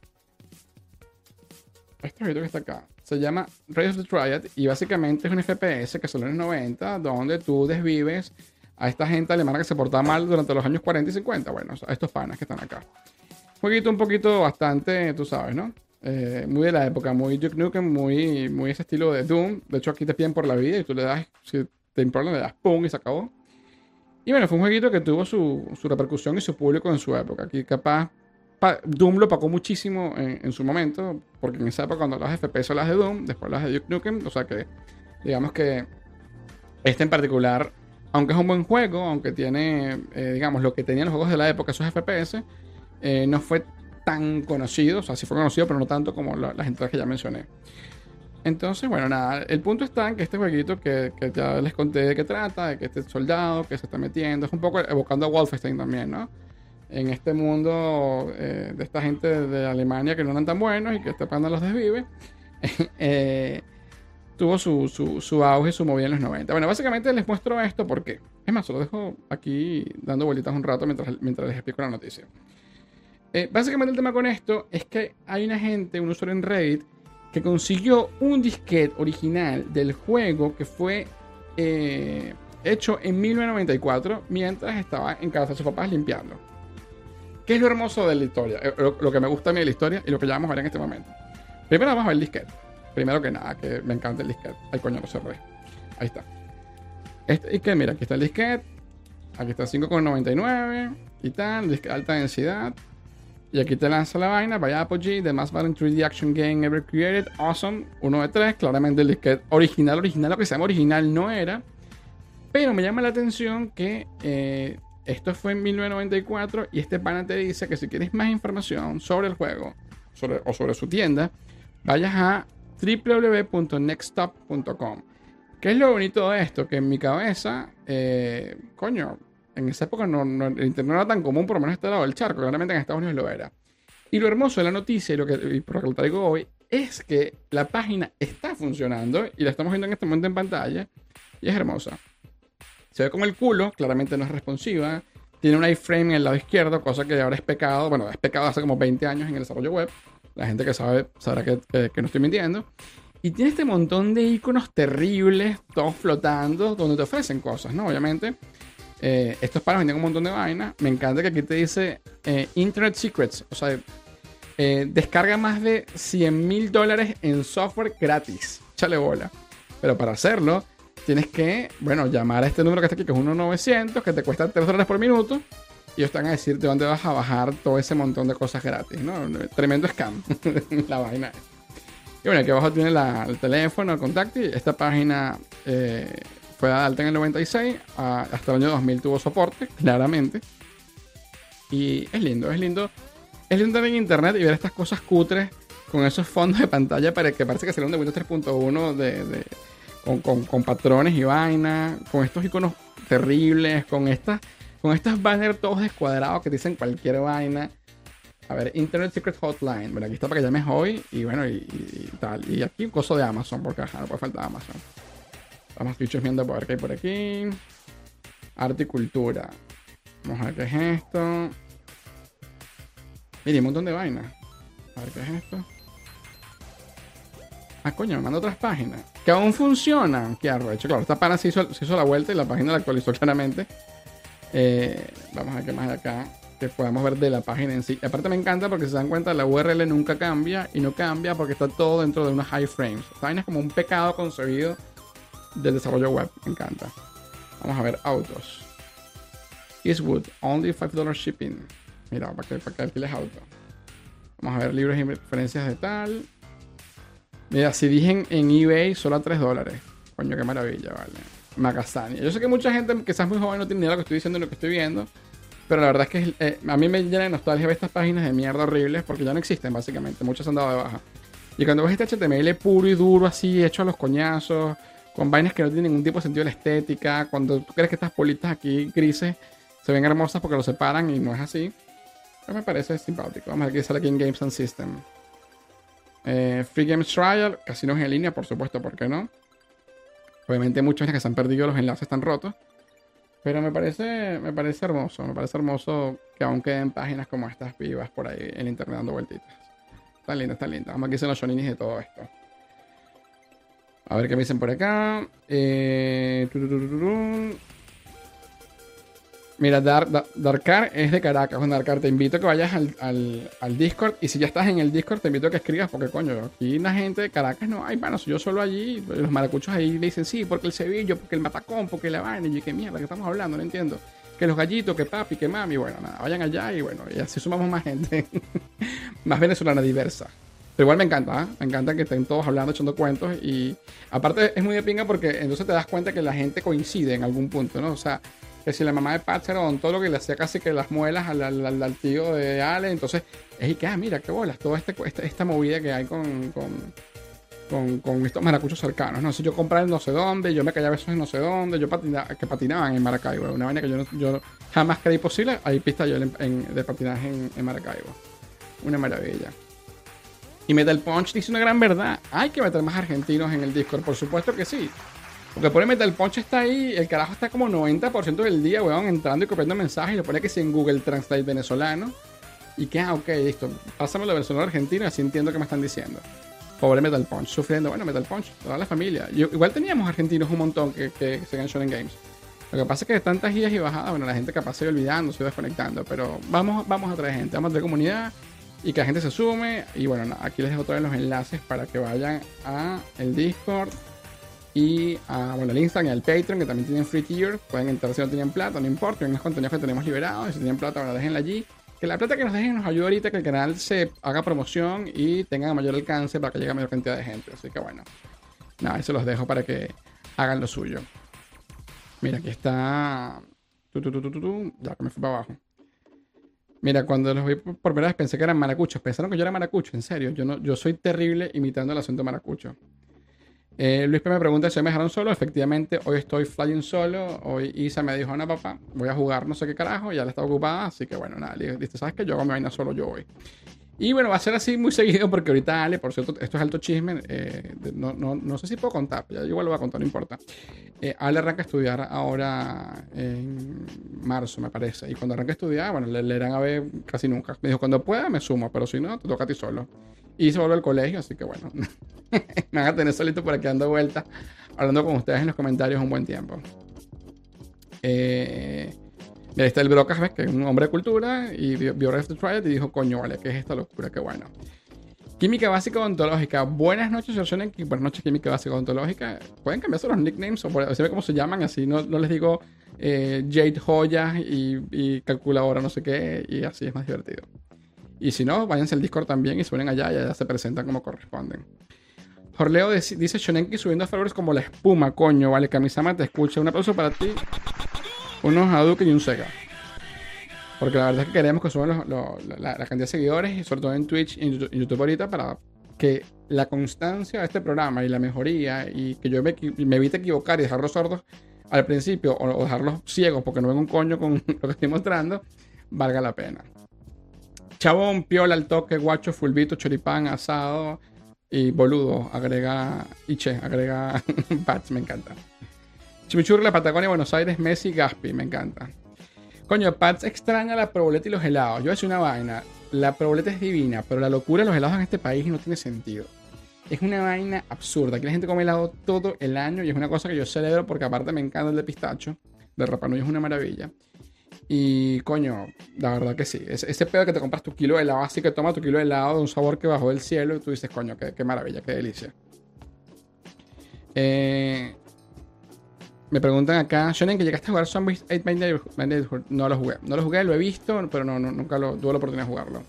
se llama Rise of the Triad y básicamente es un FPS que salió en los 90, donde tú desvives a esta gente alemana que se portaba mal durante los años 40 y 50. Bueno, a estos panas que están acá. Jueguito un poquito bastante, tú sabes, ¿no? Muy de la época, muy Duke Nukem, muy ese estilo de Doom. De hecho, aquí te piden por la vida y tú le das, si te importa, le das pum y se acabó. Y bueno, fue un jueguito que tuvo su repercusión y su público en su época. Aquí capaz Doom lo pagó muchísimo en su momento, porque en esa época cuando las FPS son las de Doom, después las de Duke Nukem, o sea que digamos que este en particular, aunque es un buen juego, aunque tiene, digamos, lo que tenían los juegos de la época, esos FPS, no fue tan conocido, o sea, sí fue conocido, pero no tanto como las entradas que ya mencioné. Entonces, bueno, nada, el punto está en que este jueguito que ya les conté de qué trata, de que este soldado que se está metiendo, es un poco evocando a Wolfenstein también, ¿no? En este mundo de esta gente de Alemania que no eran tan buenos y que este panda los desvive, tuvo su auge y su movida en los 90. Bueno, básicamente les muestro esto porque, es más, se lo dejo aquí dando vueltitas un rato mientras les explico la noticia. Básicamente el tema con esto es que hay una gente, un usuario en Reddit, que consiguió un disquete original del juego que fue hecho en 1994 mientras estaba en casa de sus papás limpiando. ¿Qué es lo hermoso de la historia? Lo que me gusta a mí de la historia y lo que ya vamos a ver en este momento. Primero vamos a ver el disquete. Primero que nada, que me encanta el disquete. Ay, coño, lo cerré. Ahí está. Y que mira, aquí está el disquete. Aquí está 5,99 y tal. Disquete alta densidad. Y aquí te lanza la vaina, vaya Apogee, The Most Violent 3D Action Game Ever Created, Awesome, 1 de 3, claramente el disquete original, lo que se llama original no era, pero me llama la atención que esto fue en 1994 y este pana te dice que si quieres más información sobre el juego o sobre su tienda, vayas a www.nextstop.com. ¿Qué es lo bonito de esto? Que en mi cabeza, coño, en esa época el internet no era tan común, por lo menos este lado del charco. Claramente en Estados Unidos lo era. Y lo hermoso de la noticia, y por lo que lo traigo hoy, es que la página está funcionando y la estamos viendo en este momento en pantalla. Y es hermosa. Se ve como el culo, claramente no es responsiva. Tiene un iframe en el lado izquierdo, cosa que ahora es pecado. Bueno, es pecado hace como 20 años en el desarrollo web. La gente que sabe sabrá que no estoy mintiendo. Y tiene este montón de iconos terribles, todos flotando, donde te ofrecen cosas, ¿no? Obviamente. Estos paros venden un montón de vainas. Me encanta que aquí te dice Internet Secrets. O sea, descarga más de $100,000 en software gratis. Échale bola. Pero para hacerlo, tienes que, bueno, llamar a este número que está aquí, que es 1-900, que te cuesta $3 por minuto. Y ellos te van a decir de dónde vas a bajar todo ese montón de cosas gratis, ¿no? Tremendo scam. La vaina. Y bueno, aquí abajo tiene el teléfono, el contacto. Y esta página fue alta en el 96, hasta el año 2000 tuvo soporte, claramente. Y es lindo estar en internet y ver estas cosas cutres con esos fondos de pantalla que parece que salieron de Windows 3.1 con patrones y vaina, con estos iconos terribles, con estos banners todos descuadrados que dicen cualquier vaina. A ver, Internet Secret Hotline. Bueno, aquí está para que llames hoy y bueno, y tal. Y aquí un coso de Amazon, porque no puede faltar Amazon. Vamos viendo por ver qué hay por aquí. Arte y cultura. Vamos a ver qué es esto. Mire, un montón de vainas. A ver qué es esto. Ah, coño, me manda otras páginas. Que aún funcionan. Qué arrecho. Claro, esta pana se hizo la vuelta y la página la actualizó claramente. Vamos a ver qué más hay acá que podamos ver de la página en sí. Aparte me encanta porque si se dan cuenta la URL nunca cambia y no cambia porque está todo dentro de unos iframes. Esta vaina es como un pecado concebido del desarrollo web. Me encanta. Vamos a ver autos. Eastwood, only $5 shipping. Mira, para que alquiles auto. Vamos a ver libros y referencias de tal. Mira, si dije en eBay solo a $3. Coño, qué maravilla, vale. Magazania. Yo sé que mucha gente que quizás muy joven no tiene ni idea de lo que estoy diciendo y lo que estoy viendo. Pero la verdad es que a mí me llena de nostalgia ver estas páginas de mierda horribles porque ya no existen, básicamente. Muchas han dado de baja. Y cuando ves este HTML puro y duro, así, hecho a los coñazos, con vainas que no tienen ningún tipo de sentido de la estética, cuando tú crees que estas bolitas aquí grises se ven hermosas porque lo separan y no es así, pues me parece simpático. Vamos a ver qué sale aquí en Games and System. Free Games Trial, casinos en línea, por supuesto, ¿por qué no? Obviamente muchas veces que se han perdido, los enlaces están rotos. Pero me parece hermoso que aún queden páginas como estas vivas por ahí en internet dando vueltitas. Están lindas, están lindas. Vamos a ver qué dicen los shoninis de todo esto. A ver qué me dicen por acá. Mira, Darkar es de Caracas. Bueno, Darkar, te invito a que vayas al Discord. Y si ya estás en el Discord, te invito a que escribas. Porque, coño, aquí la gente de Caracas no hay, bueno, soy yo solo allí. Los maracuchos ahí le dicen, sí, porque el cebillo, porque el matacón, porque la vaina. Y yo, qué mierda, que estamos hablando, no entiendo. Que los gallitos, que papi, que mami. Bueno, nada, vayan allá y bueno, y así sumamos más gente. Más venezolana diversa. Pero igual me encanta, ¿eh? Me encanta que estén todos hablando, echando cuentos. Y aparte es muy de pinga porque entonces te das cuenta que la gente coincide en algún punto, ¿no? O sea, que si la mamá de Patch era odontólogo y le hacía casi que las muelas al tío de Ale, entonces es y que, mira, qué bolas, toda esta movida que hay con estos maracuchos cercanos, ¿no? Si yo compraba en no sé dónde, yo me callaba besos en no sé dónde, que patinaban en Maracaibo, una vaina que yo jamás creí posible, hay pista yo de patinaje en Maracaibo. Una maravilla. Y Metal Punch dice una gran verdad, hay que meter más argentinos en el Discord, por supuesto que sí. Porque por el Metal Punch está ahí, el carajo está como 90% del día, weón, entrando y copiando mensajes y lo pone que si en Google Translate venezolano. Y que, ok, listo, pásamelo de venezolano a argentino y así entiendo qué me están diciendo. Pobre Metal Punch, sufriendo. Bueno, Metal Punch, toda la familia. Igual teníamos argentinos un montón que se ganan Shonen Games. Lo que pasa es que de tantas idas y bajadas, bueno, la gente capaz se va olvidando, se va desconectando. Pero vamos a traer gente, vamos a traer comunidad y que la gente se sume. Y bueno, aquí les dejo todos los enlaces para que vayan a el Discord y bueno, al Instagram y al Patreon, que también tienen free tier. Pueden entrar si no tienen plata, no importa, hay unos contenidos que tenemos liberados. Y si tienen plata, bueno, déjenla allí. Que la plata que nos dejen nos ayuda ahorita que el canal se haga promoción y tenga mayor alcance para que llegue a mayor cantidad de gente. Así que bueno, nada, eso los dejo para que hagan lo suyo. Mira, aquí está. Ya que me fui para abajo. Mira, cuando los vi por primera vez pensé que eran maracuchos. Pensaron que yo era maracucho, en serio. Yo soy terrible imitando el acento maracucho. Luis P me pregunta si me dejaron solo. Efectivamente, hoy estoy flying solo. Hoy Isa me dijo, no papá, voy a jugar no sé qué carajo. Ya la estaba ocupada, así que bueno, nada. Listo, ¿sabes qué? Yo hago mi vaina solo yo hoy. Y bueno, va a ser así muy seguido porque ahorita Ale, por cierto, esto es alto chisme. No sé si puedo contar, ya igual lo voy a contar, no importa. Ale arranca a estudiar ahora en marzo, me parece. Y cuando arranca a estudiar, bueno, le irán a ver casi nunca. Me dijo, cuando pueda me sumo, pero si no, te toca a ti solo. Y se vuelve al colegio, así que bueno, me van a tener solito por aquí dando vueltas, hablando con ustedes en los comentarios un buen tiempo. Mira, está el Brocas, ¿ves? Que es un hombre de cultura y vio Rest of the Triad y dijo, coño, vale, ¿qué es esta locura? Qué bueno. Química básica odontológica. Buenas noches, Shonen. Buenas noches, química básica odontológica. Pueden cambiarse los nicknames o decirme cómo se llaman, así no les digo Jade Joya y calculadora no sé qué, y así es más divertido. Y si no, váyanse al Discord también y suenen allá y allá se presentan como corresponden. Jorleo dice Shonenki subiendo followers como la espuma, coño, vale, Kamisama te escucha. Un aplauso para ti. Unos Hadouken y un Sega. Porque la verdad es que queremos que suban la cantidad de seguidores, y sobre todo en Twitch y en YouTube ahorita, para que la constancia de este programa y la mejoría y que yo me evite equivocar y dejarlos sordos al principio o dejarlos ciegos porque no ven un coño con lo que estoy mostrando, valga la pena. Chabón, piola, al toque, guacho, fulbito, choripán, asado y boludo, agrega Pats, me encanta. Chimichurri, la Patagonia, Buenos Aires, Messi, Gaspi, me encanta. Coño, Pats extraña la proboleta y los helados. Yo voy a decir una vaina, la proboleta es divina, pero la locura de los helados en este país no tiene sentido. Es una vaina absurda. Aquí la gente come helado todo el año y es una cosa que yo celebro porque aparte me encanta el de pistacho. De Rapa Nui es una maravilla. Y coño, la verdad que sí. Ese pedo que te compras tu kilo de helado, así que toma tu kilo de helado de un sabor que bajó del cielo y tú dices, coño, qué maravilla, qué delicia. Eh, Me preguntan acá, Shonen, que llegaste a jugar Zombies 8 Neighborhood. No lo jugué. No lo jugué, lo he visto, pero nunca tuve la oportunidad de jugarlo.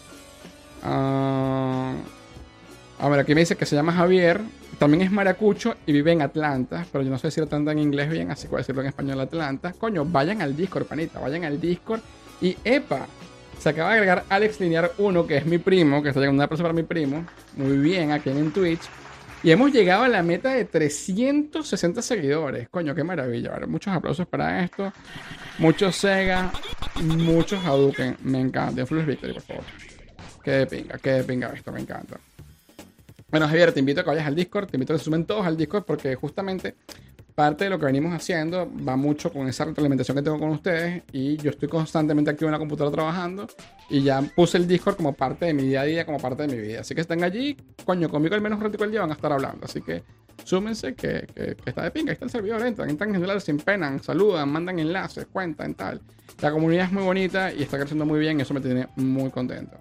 Ah, a ver, aquí me dice que se llama Javier. También es maracucho y vive en Atlanta. Pero yo no sé decir Atlanta en inglés bien, así que voy a decirlo en español Atlanta. Coño, vayan al Discord, panita. Vayan al Discord. Y epa, se acaba de agregar Alex Linear 1, que es mi primo, que está llegando una persona para mi primo. Muy bien, aquí en Twitch. Y hemos llegado a la meta de 360 seguidores. Coño, qué maravilla. Vale, muchos aplausos para esto. Muchos Sega. Muchos Hadouken. Me encanta. Influence Victory, por favor. Qué de pinga esto. Me encanta. Bueno, Javier, te invito a que vayas al Discord. Te invito a que se sumen todos al Discord porque justamente parte de lo que venimos haciendo va mucho con esa retroalimentación que tengo con ustedes. Y yo estoy constantemente activo en la computadora trabajando. Y ya puse el Discord como parte de mi día a día, como parte de mi vida. Así que están allí, coño, conmigo al menos un ratito al día van a estar hablando. Así que súmense que está de pinga. Ahí está el servidor, entran en general sin pena, saludan, mandan enlaces, cuentan, tal. La comunidad es muy bonita y está creciendo muy bien y eso me tiene muy contento.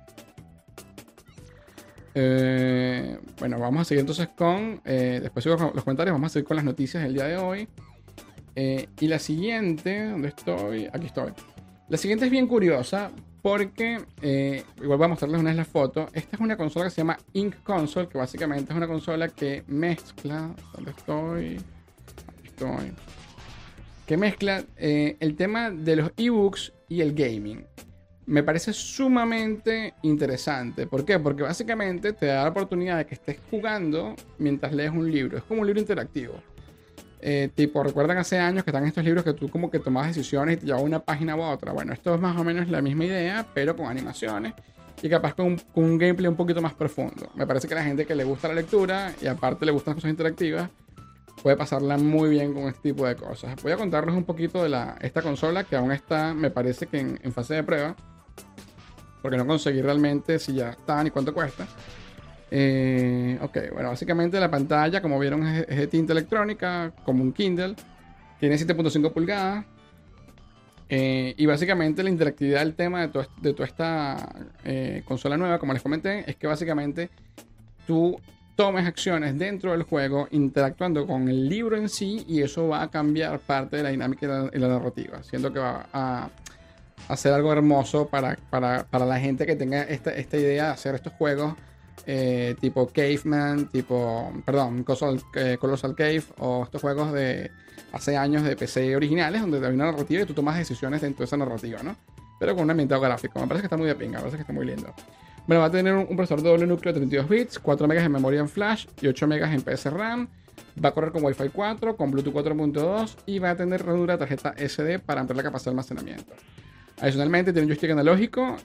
Bueno, vamos a seguir entonces con... después sigo con los comentarios, vamos a seguir con las noticias del día de hoy. Y la siguiente, ¿dónde estoy? Aquí estoy. La siguiente es bien curiosa porque, igual voy a mostrarles una vez la foto. Esta es una consola que se llama Ink Console, que básicamente es una consola que mezcla... ¿Dónde estoy? Aquí estoy. Que mezcla el tema de los ebooks y el gaming. Me parece sumamente interesante. ¿Por qué? Porque básicamente te da la oportunidad de que estés jugando mientras lees un libro. Es como un libro interactivo. Tipo, ¿recuerdan hace años que están estos libros que tú como que tomabas decisiones y te llevaba una página u otra? Bueno, esto es más o menos la misma idea, pero con animaciones y capaz con un gameplay un poquito más profundo. Me parece que la gente que le gusta la lectura y aparte le gustan las cosas interactivas puede pasarla muy bien con este tipo de cosas. Voy a contarles un poquito de esta consola que aún está, me parece que en fase de prueba. Porque no conseguí realmente si ya está ni cuánto cuesta. Ok, bueno, básicamente la pantalla, como vieron, es de tinta electrónica, como un Kindle. Tiene 7.5 pulgadas. Y básicamente la interactividad del tema de toda esta consola nueva, como les comenté, es que básicamente tú tomes acciones dentro del juego interactuando con el libro en sí y eso va a cambiar parte de la dinámica y la narrativa. Siento que va a hacer algo hermoso para la gente que tenga esta idea de hacer estos juegos tipo Caveman, Colossal Cave o estos juegos de hace años de PC originales donde hay una narrativa y tú tomas decisiones dentro de esa narrativa, ¿no? Pero con un ambientado gráfico. Me parece que está muy de pinga, me parece que está muy lindo. Bueno, va a tener un procesador de doble núcleo de 32 bits, 4 MB en memoria en flash y 8 MB en PS RAM. Va a correr con Wi-Fi 4, con Bluetooth 4.2 y va a tener ranura de tarjeta SD para ampliar la capacidad de almacenamiento. Adicionalmente tiene un joystick analógico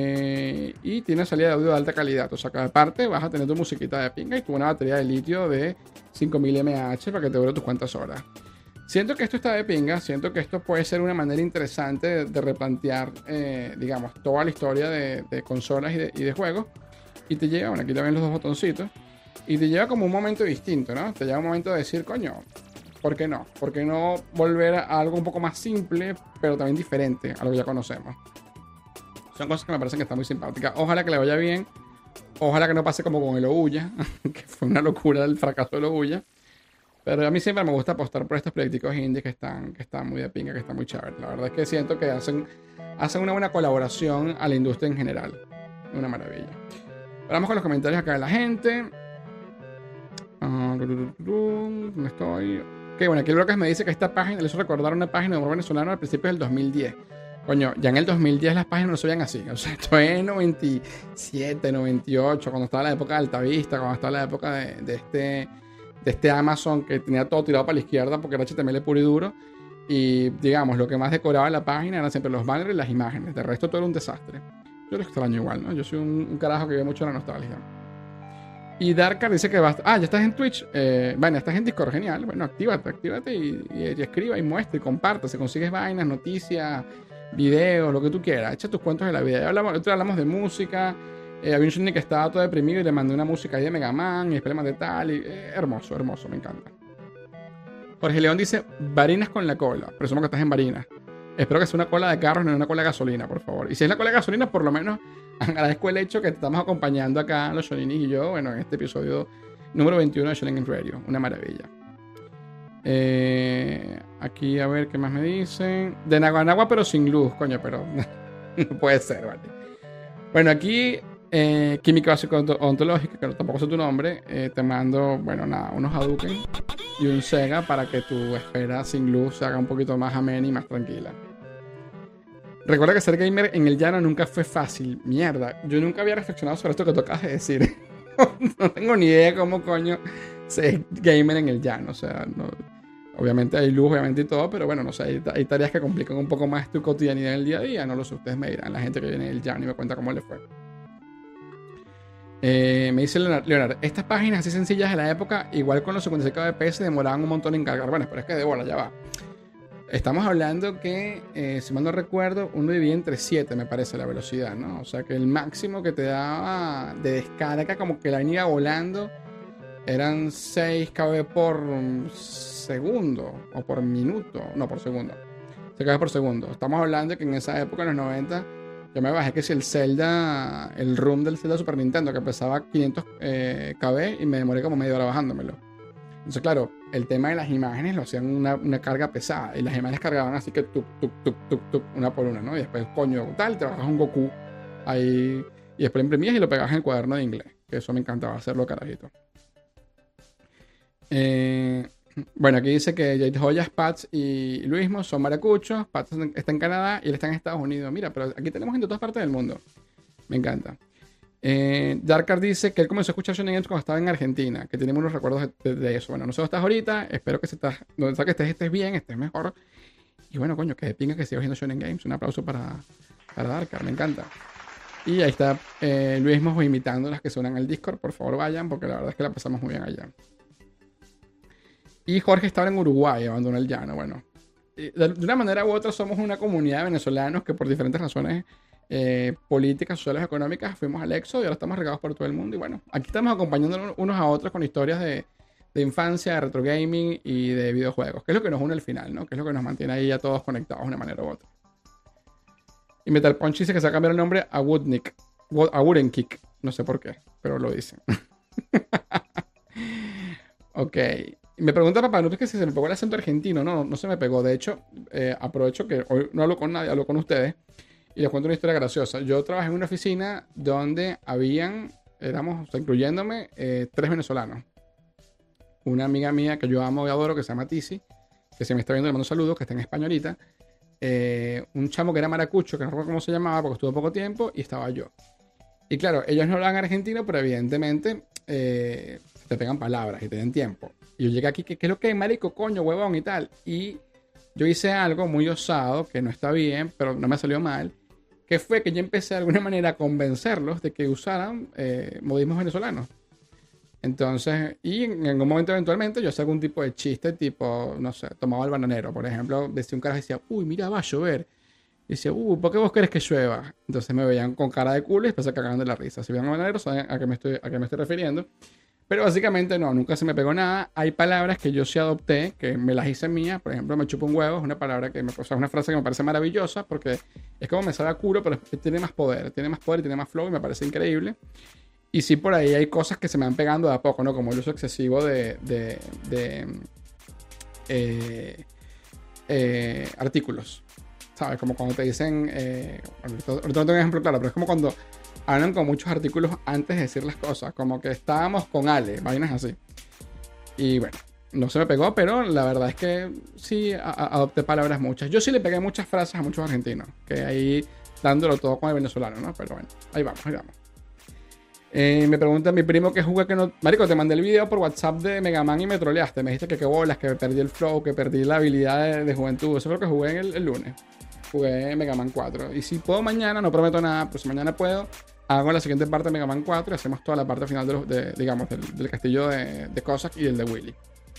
y tiene salida de audio de alta calidad. O sea, cada parte vas a tener tu musiquita de pinga y tu una batería de litio de 5000 mAh para que te dure tus cuantas horas. Siento que esto está de pinga, siento que esto puede ser una manera interesante de replantear, digamos, toda la historia de consolas y de juegos. Y te lleva, bueno, aquí también los dos botoncitos, y te lleva como un momento distinto, ¿no? Te lleva un momento de decir, coño, ¿por qué no? ¿Por qué no volver a algo un poco más simple, pero también diferente a lo que ya conocemos? Son cosas que me parecen que están muy simpáticas. Ojalá que le vaya bien. Ojalá que no pase como con el Ouya, que fue una locura el fracaso del Ouya. Pero a mí siempre me gusta apostar por estos proyectos indies que están muy de pinga, que están muy chéveres. La verdad es que siento que hacen una buena colaboración a la industria en general. Una maravilla. Vamos con los comentarios acá de la gente. ¿Dónde estoy? Ok, bueno, aquí el Brocas me dice que esta página le hizo recordar una página de humor venezolano al principio del 2010. Coño, ya en el 2010 las páginas no se veían así. O sea, esto es 97, 98, cuando estaba la época de Altavista, cuando estaba la época de este Amazon que tenía todo tirado para la izquierda porque era HTML puro y duro. Y digamos, lo que más decoraba la página eran siempre los banners y las imágenes. De resto todo era un desastre. Yo lo extraño igual, ¿no? Yo soy un carajo que ve mucho la nostalgia. Y Darkar dice que va. Ah, ya estás en Twitch. Bueno, estás en Discord, genial. Bueno, actívate y escriba y muestra y comparta. Si consigues vainas, noticias, videos, lo que tú quieras. Echa tus cuentos de la vida. Otro hablamos de música. Había un Shinny que estaba todo deprimido y le mandé una música ahí de Mega Man y después le mandé tal. Hermoso, hermoso, me encanta. Jorge León dice Barinas con la cola. Presumo que estás en Barinas. Espero que sea una cola de carros, no una cola de gasolina, por favor. Y si es la cola de gasolina, por lo menos agradezco el hecho que te estamos acompañando acá, los Shoninis y yo, bueno, en este episodio número 21 de Shonen Game Radio. Una maravilla. Aquí a ver qué más me dicen. De Naguanagua, pero sin luz, coño, pero no puede ser, ¿vale? Bueno, aquí Química Básica Ontológica, que tampoco sé tu nombre, te mando, bueno, nada, unos Hadouken y un Sega para que tu espera sin luz se haga un poquito más amena y más tranquila. Recuerda que ser gamer en el llano nunca fue fácil. Mierda, yo nunca había reflexionado sobre esto que tú acabas de decir. No tengo ni idea cómo coño ser gamer en el llano. O sea, no, obviamente hay luz, obviamente y todo, pero bueno, no sé, hay tareas que complican un poco más tu cotidianidad en el día a día. No lo sé, ustedes me dirán, la gente que viene del llano y me cuenta cómo le fue. Me dice Leonard, estas páginas así sencillas de la época, igual con los 56 kbps, demoraban un montón en cargar. Bueno, pero es que de bola, ya va. Estamos hablando que, si mal no recuerdo, uno dividía entre 7, me parece, la velocidad, ¿no? O sea que el máximo que te daba de descarga, como que la iba volando, eran 6 kb por segundo o por minuto. No, por segundo. 6 kb por segundo. Estamos hablando de que en esa época, en los 90, yo me bajé que si el Zelda, el ROM del Zelda Super Nintendo, que pesaba 500 kb y me demoré como media hora bajándomelo. Entonces, claro, el tema de las imágenes lo hacían una carga pesada. Y las imágenes cargaban así que tuk, tuk, tuk, tuk, tuk, una por una, ¿no? Y después, coño, tal, te bajas un Goku ahí. Y después lo imprimías y lo pegabas en el cuaderno de inglés. Que eso me encantaba hacerlo, carajito. Bueno, aquí dice que Jade Joyas, Pats y Luismo son maracuchos. Pats está en Canadá y él está en Estados Unidos. Mira, pero aquí tenemos gente de todas partes del mundo. Me encanta. Darkar dice que él comenzó a escuchar Shonen Games cuando estaba en Argentina, que tenemos unos recuerdos de eso. Bueno, no sé dónde estás ahorita, espero que donde sea que estés bien, estés mejor. Y bueno, coño, que de pinga que sigas viendo Shonen Games. Un aplauso para Darkar, me encanta. Y ahí está Luis Mojo imitando las que suenan al Discord. Por favor, vayan, porque la verdad es que la pasamos muy bien allá. Y Jorge está ahora en Uruguay, abandonó el llano. Bueno, de una manera u otra somos una comunidad de venezolanos que por diferentes razones políticas, sociales, económicas, fuimos al éxodo y ahora estamos regados por todo el mundo. Y bueno, aquí estamos acompañándonos unos a otros con historias de infancia, de retro gaming y de videojuegos, que es lo que nos une al final, ¿no? Que es lo que nos mantiene ahí a todos conectados de una manera u otra. Y Metal Punch dice que se va a cambiar el nombre a Woodnick, a Woodenkick, no sé por qué, pero lo dice. Ok. Me pregunta Papá Nutri que si se me pegó el acento argentino. No, no se me pegó. De hecho, aprovecho que hoy no hablo con nadie, hablo con ustedes. Y les cuento una historia graciosa. Yo trabajé en una oficina donde éramos, o sea, incluyéndome, 3 venezolanos. Una amiga mía que yo amo y adoro, que se llama Tizi, que se me está viendo, le mando saludos, que está en España ahorita. Un chamo que era maracucho, que no recuerdo cómo se llamaba, porque estuvo poco tiempo, y estaba yo. Y claro, ellos no hablan argentino, pero evidentemente te pegan palabras y te dan tiempo. Y yo llegué aquí, ¿qué es lo que es, marico, coño, huevón y tal? Y yo hice algo muy osado, que no está bien, pero no me salió mal, que fue que yo empecé de alguna manera a convencerlos de que usaran modismos venezolanos. Entonces, y en algún momento eventualmente yo hacía algún tipo de chiste, tipo, no sé, tomaba el bananero, por ejemplo, decía un carajo y decía, uy, mira, va a llover. Y decía, ¿por qué vos querés que llueva? Entonces me veían con cara de culo y después se cagaban de la risa. Si veían al bananero, saben a qué me estoy refiriendo. Pero básicamente no, nunca se me pegó nada. Hay palabras que yo sí adopté, que me las hice mías. Por ejemplo, me chupo un huevo, es una palabra o sea, una frase que me parece maravillosa porque es como me sabe a culo, pero tiene más poder y tiene más flow y me parece increíble. Y sí, por ahí hay cosas que se me van pegando de a poco, ¿no? Como el uso excesivo de artículos. ¿Sabes? Como cuando te dicen... ahorita no tengo un ejemplo claro, pero es como cuando hablan con muchos artículos antes de decir las cosas. Como que estábamos con Ale, vainas así. Y bueno, no se me pegó, pero la verdad es que sí adopté palabras muchas. Yo sí le pegué muchas frases a muchos argentinos. Que ahí dándolo todo con el venezolano, ¿no? Pero bueno, ahí vamos, ahí vamos. Me pregunta mi primo que jugué que no... Marico, te mandé el video por WhatsApp de Mega Man y me troleaste. Me dijiste que qué bolas, que perdí el flow, que perdí la habilidad de juventud. Eso fue lo que jugué el lunes. Jugué Mega Man 4. Y si puedo mañana, no prometo nada, pero si mañana puedo, hago la siguiente parte de Mega Man 4 y hacemos toda la parte final digamos, del castillo de Cossack y el de Willy.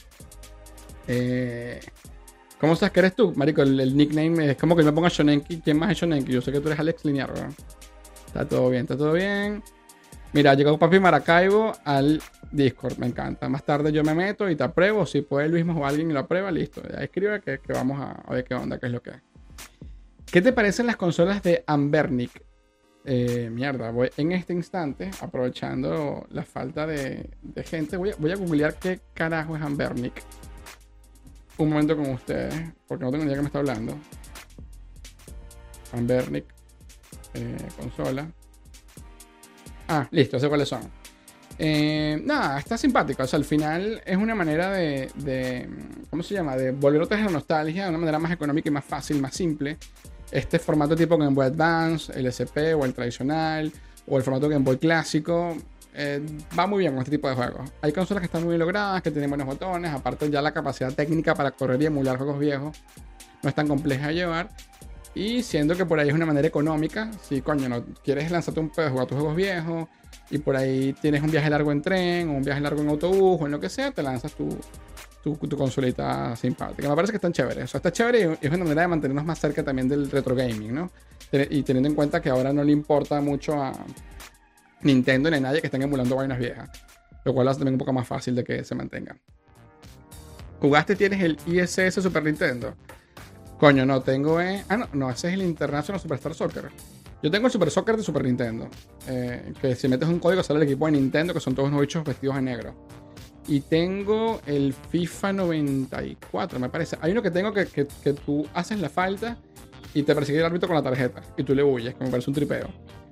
¿Cómo sabes que eres tú? Marico, el nickname es como que me ponga Shonenki. ¿Quién más es Shonenki? Yo sé que tú eres Alex Linear, ¿verdad? Está todo bien, está todo bien. Mira, llegó Papi Maracaibo al Discord, me encanta. Más tarde yo me meto y te apruebo. Si puede Luis o alguien y lo aprueba, listo. Ya escribe que vamos a ver qué onda, qué es lo que es. ¿Qué te parecen las consolas de Anbernic? Mierda, voy en este instante, aprovechando la falta de gente, voy a googlear qué carajo es Anbernic. Un momento con ustedes, porque no tengo ni idea de qué me está hablando. Anbernic, consola. Ah, listo, sé cuáles son. Nada, está simpático. O sea, al final es una manera ¿cómo se llama? De volver otra vez a la nostalgia de una manera más económica y más fácil, más simple. Este formato tipo Game Boy Advance, el SP o el tradicional, o el formato Game Boy clásico, va muy bien con este tipo de juegos. Hay consolas que están muy bien logradas, que tienen buenos botones, aparte ya la capacidad técnica para correr y emular juegos viejos no es tan compleja de llevar. Y siendo que por ahí es una manera económica, si coño, no quieres lanzarte un pedo, jugar tus juegos viejos, y por ahí tienes un viaje largo en tren, o un viaje largo en autobús, o en lo que sea, te lanzas tu consolita simpática. Me parece que están chéveres. O sea, está chévere y es una manera de mantenernos más cerca también del retro gaming, ¿no? Y teniendo en cuenta que ahora no le importa mucho a Nintendo ni a nadie que estén emulando vainas viejas. Lo cual hace también un poco más fácil de que se mantenga. ¿Jugaste? ¿Tienes el ISS Super Nintendo? Coño, no, tengo... no, ese es el International Superstar Soccer. Yo tengo el Super Soccer de Super Nintendo. Que si metes un código sale el equipo de Nintendo, que son todos unos bichos vestidos de negro. Y tengo el FIFA 94, me parece. Hay uno que tengo que tú haces la falta y te persigue el árbitro con la tarjeta. Y tú le huyes, que me parece un tripeo.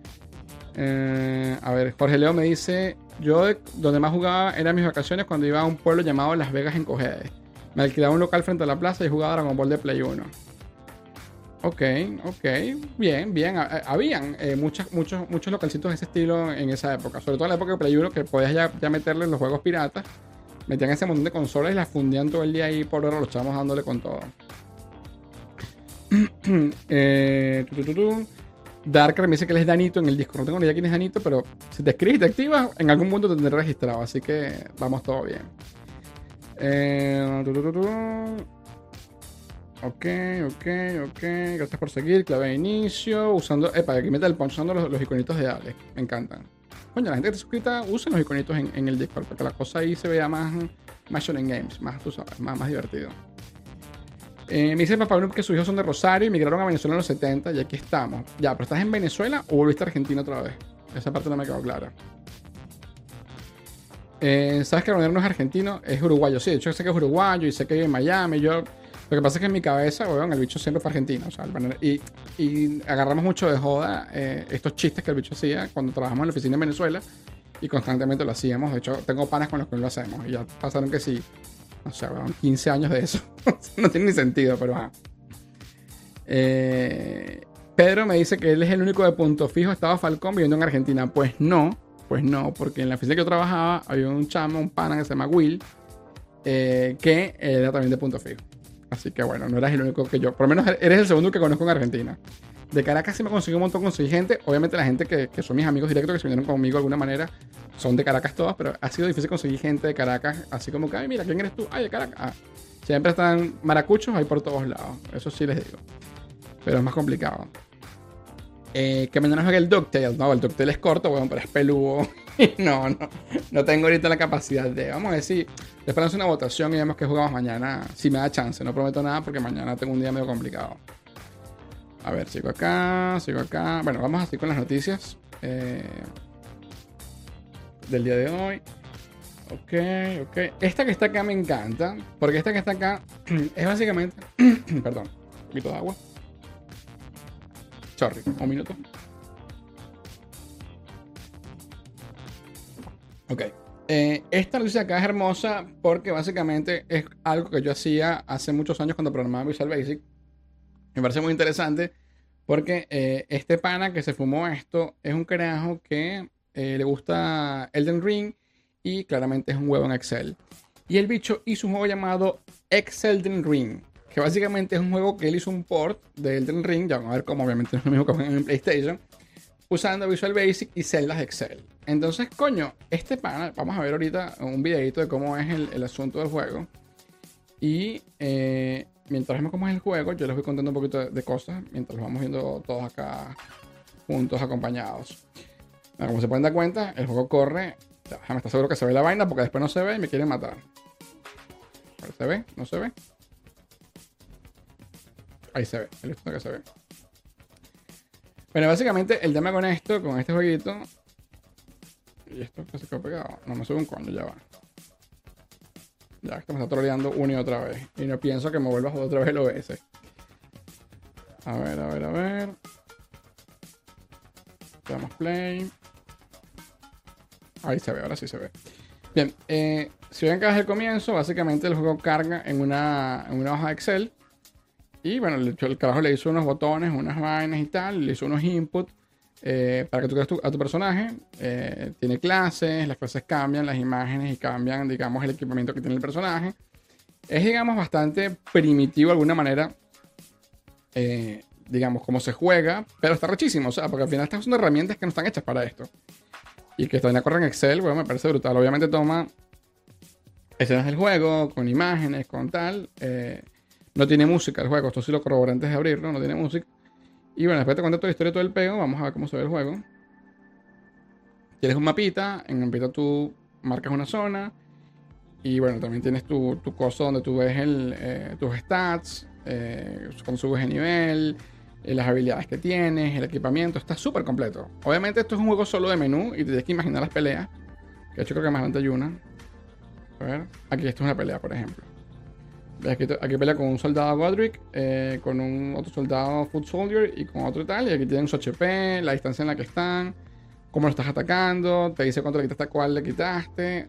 A ver, Jorge Leo me dice... Yo donde más jugaba eran mis vacaciones cuando iba a un pueblo llamado Las Vegas en Cojedes. Me alquilaba un local frente a la plaza y jugaba Dragon Ball de Play 1. Ok, bien. Habían muchos localcitos de ese estilo en esa época. Sobre todo en la época de Play 1 que podías ya meterle los juegos piratas. Metían ese montón de consolas y las fundían todo el día ahí por hora. Lo estábamos dándole con todo. Darker me dice que él es Danito en el disco. No tengo ni idea quién es Danito, pero si te escribes y te activas, en algún mundo te tendré registrado. Así que vamos todo bien. Ok. Gracias por seguir. Clave de inicio. Usando. Para que meta el punch usando los iconitos de Alex. Me encantan. Coño, la gente que está suscrita usen los iconitos en el Discord. Porque la cosa ahí se vea más Shonen Games. Más, tú sabes, más divertido. Me dice Papá Bruno que sus hijos son de Rosario y migraron a Venezuela en los 70. Y aquí estamos. Ya, pero ¿estás en Venezuela o volviste a Argentina otra vez? Esa parte no me quedó clara. ¿Sabes que Ronero no es argentino? Es uruguayo. Sí, de hecho sé que es uruguayo y sé que vive en Miami. Lo que pasa es que en mi cabeza, weón, el bicho siempre fue argentino. O sea, y agarramos mucho de joda estos chistes que el bicho hacía cuando trabajamos en la oficina en Venezuela y constantemente lo hacíamos. De hecho, tengo panas con los que lo hacemos y ya pasaron que sí, no sé, weón, 15 años de eso. No tiene ni sentido, pero ajá. Pedro me dice que él es el único de Punto Fijo. Estaba Falcón viviendo en Argentina. Pues no, porque en la oficina que yo trabajaba había un chamo, un pana que se llama Will, que era también de Punto Fijo. Así que bueno, no eras el único que yo. Por lo menos eres el segundo que conozco en Argentina. De Caracas sí me conseguí un montón, conseguí gente. Obviamente la gente que son mis amigos directos, que se vinieron conmigo de alguna manera, son de Caracas todas, pero ha sido difícil conseguir gente de Caracas. Así como que, ay, mira, ¿quién eres tú? Ay, de Caracas. Ah, siempre están maracuchos ahí por todos lados. Eso sí les digo. Pero es más complicado. Que mañana juegue el DuckTales. No, el DuckTales es corto, bueno, pero es peludo. No tengo ahorita la capacidad de. Vamos a ver si después lanzo una votación y vemos que jugamos mañana. Si me da chance, no prometo nada porque mañana tengo un día medio complicado. A ver, sigo acá. Bueno, vamos así con las noticias del día de hoy. Ok. Esta que está acá me encanta. Porque esta que está acá es básicamente. Perdón, un poquito de agua. Sorry, un minuto. Ok. Esta noticia acá es hermosa porque básicamente es algo que yo hacía hace muchos años cuando programaba Visual Basic. Me parece muy interesante porque este pana que se fumó esto es un carajo que le gusta Elden Ring y claramente es un huevo en Excel. Y el bicho hizo un juego llamado Elden Ring, que básicamente es un juego que él hizo un port de Elden Ring, ya vamos a ver cómo obviamente no es lo mismo que en PlayStation, usando Visual Basic y celdas de Excel. Entonces, coño, este pana, vamos a ver ahorita un videito de cómo es el asunto del juego. Y mientras vemos cómo es el juego, yo les voy contando un poquito de cosas, mientras los vamos viendo todos acá juntos, acompañados. Bueno, como se pueden dar cuenta, el juego corre. Déjame estar seguro que se ve la vaina porque después no se ve y me quieren matar. ¿Se ve? ¿No se ve? Ahí se ve, el listo que se ve. Bueno, básicamente el tema con esto, con este jueguito. Y esto que se quedó pegado. No me sube un coño, ya va. Ya, esto me está troleando una y otra vez. Y no pienso que me vuelva a joder otra vez el OBS. A ver, a ver, a ver. Le damos play. Ahí se ve, ahora sí se ve. Bien, si ven que desde el comienzo, básicamente el juego carga en una hoja de Excel. Y bueno, el carajo le hizo unos botones, unas vainas y tal. Le hizo unos inputs para que tú creas a tu personaje. Tiene clases, las clases cambian, las imágenes y cambian, digamos, el equipamiento que tiene el personaje. Es, digamos, bastante primitivo de alguna manera. Digamos, cómo se juega, pero está rechísimo, o sea, porque al final estás usando herramientas que no están hechas para esto. Y que están a correr en Excel, bueno, me parece brutal. Obviamente toma escenas del juego, con imágenes, con tal. No tiene música el juego, esto sí lo corroboré antes de abrirlo, no tiene música. Y bueno, después te cuento toda la historia de todo el pego, vamos a ver cómo se ve el juego. Tienes un mapita, en el mapita tú marcas una zona. Y bueno, también tienes tu coso donde tú ves tus stats, cuando subes de nivel, las habilidades que tienes, el equipamiento. Está súper completo. Obviamente esto es un juego solo de menú y te tienes que imaginar las peleas. Que de hecho creo que más adelante hay una. A ver, aquí esto es una pelea, por ejemplo. Aquí pelea con un soldado Godric, con un otro soldado Foot Soldier y con otro tal. Y aquí tienen su HP, la distancia en la que están, cómo lo estás atacando, te dice cuánto le quitaste a cuál le quitaste.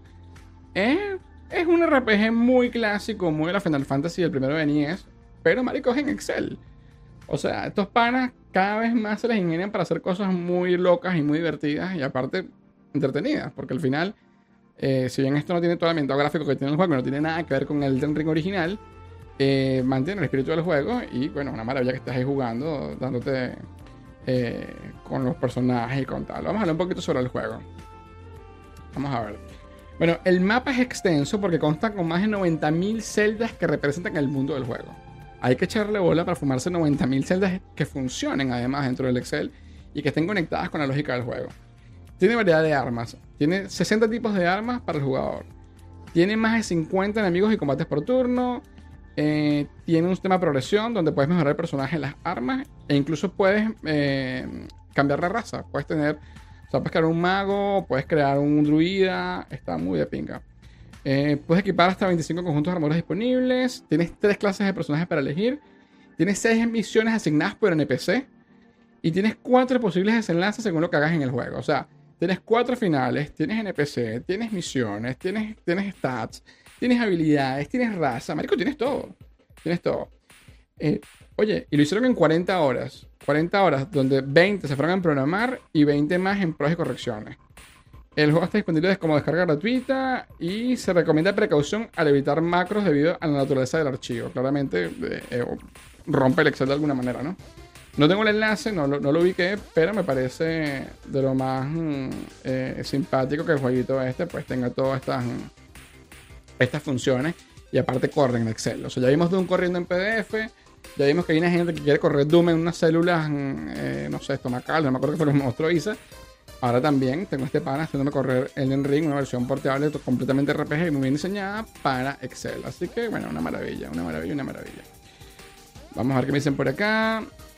Es un RPG muy clásico, muy de la Final Fantasy, el primero de NES, pero marico es en Excel. O sea, estos panas cada vez más se les ingenian para hacer cosas muy locas y muy divertidas y aparte entretenidas, porque al final, si bien esto no tiene todo el ambientado gráfico que tiene el juego, no tiene nada que ver con el Elden Ring original, mantiene el espíritu del juego y bueno, una maravilla que estés ahí jugando, dándote con los personajes y con tal. Vamos a hablar un poquito sobre el juego. Vamos a ver. Bueno, el mapa es extenso porque consta con más de 90.000 celdas que representan el mundo del juego. Hay que echarle bola para fumarse 90.000 celdas que funcionen además dentro del Excel y que estén conectadas con la lógica del juego. Tiene variedad de armas. Tiene 60 tipos de armas para el jugador. Tiene más de 50 enemigos y combates por turno. Tiene un sistema de progresión donde puedes mejorar el personaje, las armas e incluso puedes cambiar la raza. Puedes tener... O sea, puedes crear un mago, puedes crear un druida. Está muy de pinga. Puedes equipar hasta 25 conjuntos de armaduras disponibles. Tienes 3 clases de personajes para elegir. Tienes 6 misiones asignadas por NPC. Y tienes 4 posibles desenlaces según lo que hagas en el juego. O sea, tienes 4 finales, tienes NPC, tienes misiones, tienes stats, tienes habilidades, tienes raza. Marico, tienes todo. Tienes todo. Oye, y lo hicieron en 40 horas. 40 horas, donde 20 se fueron en programar y 20 más en pruebas y correcciones. El juego está disponible como descarga gratuita y se recomienda precaución al evitar macros debido a la naturaleza del archivo. Claramente rompe el Excel de alguna manera, ¿no? No tengo el enlace, no lo ubiqué, pero me parece de lo más simpático que el jueguito pues tenga todas estas funciones y aparte corre en Excel. O sea, ya vimos Doom corriendo en PDF, ya vimos que hay una gente que quiere correr Doom en unas células, no sé, estomacales, no me acuerdo qué fue lo que me mostró Isa. Ahora también tengo este pana haciéndome correr Elden Ring, una versión portable completamente RPG y muy bien diseñada para Excel. Así que, bueno, una maravilla, una maravilla, una maravilla. Vamos a ver qué me dicen por acá.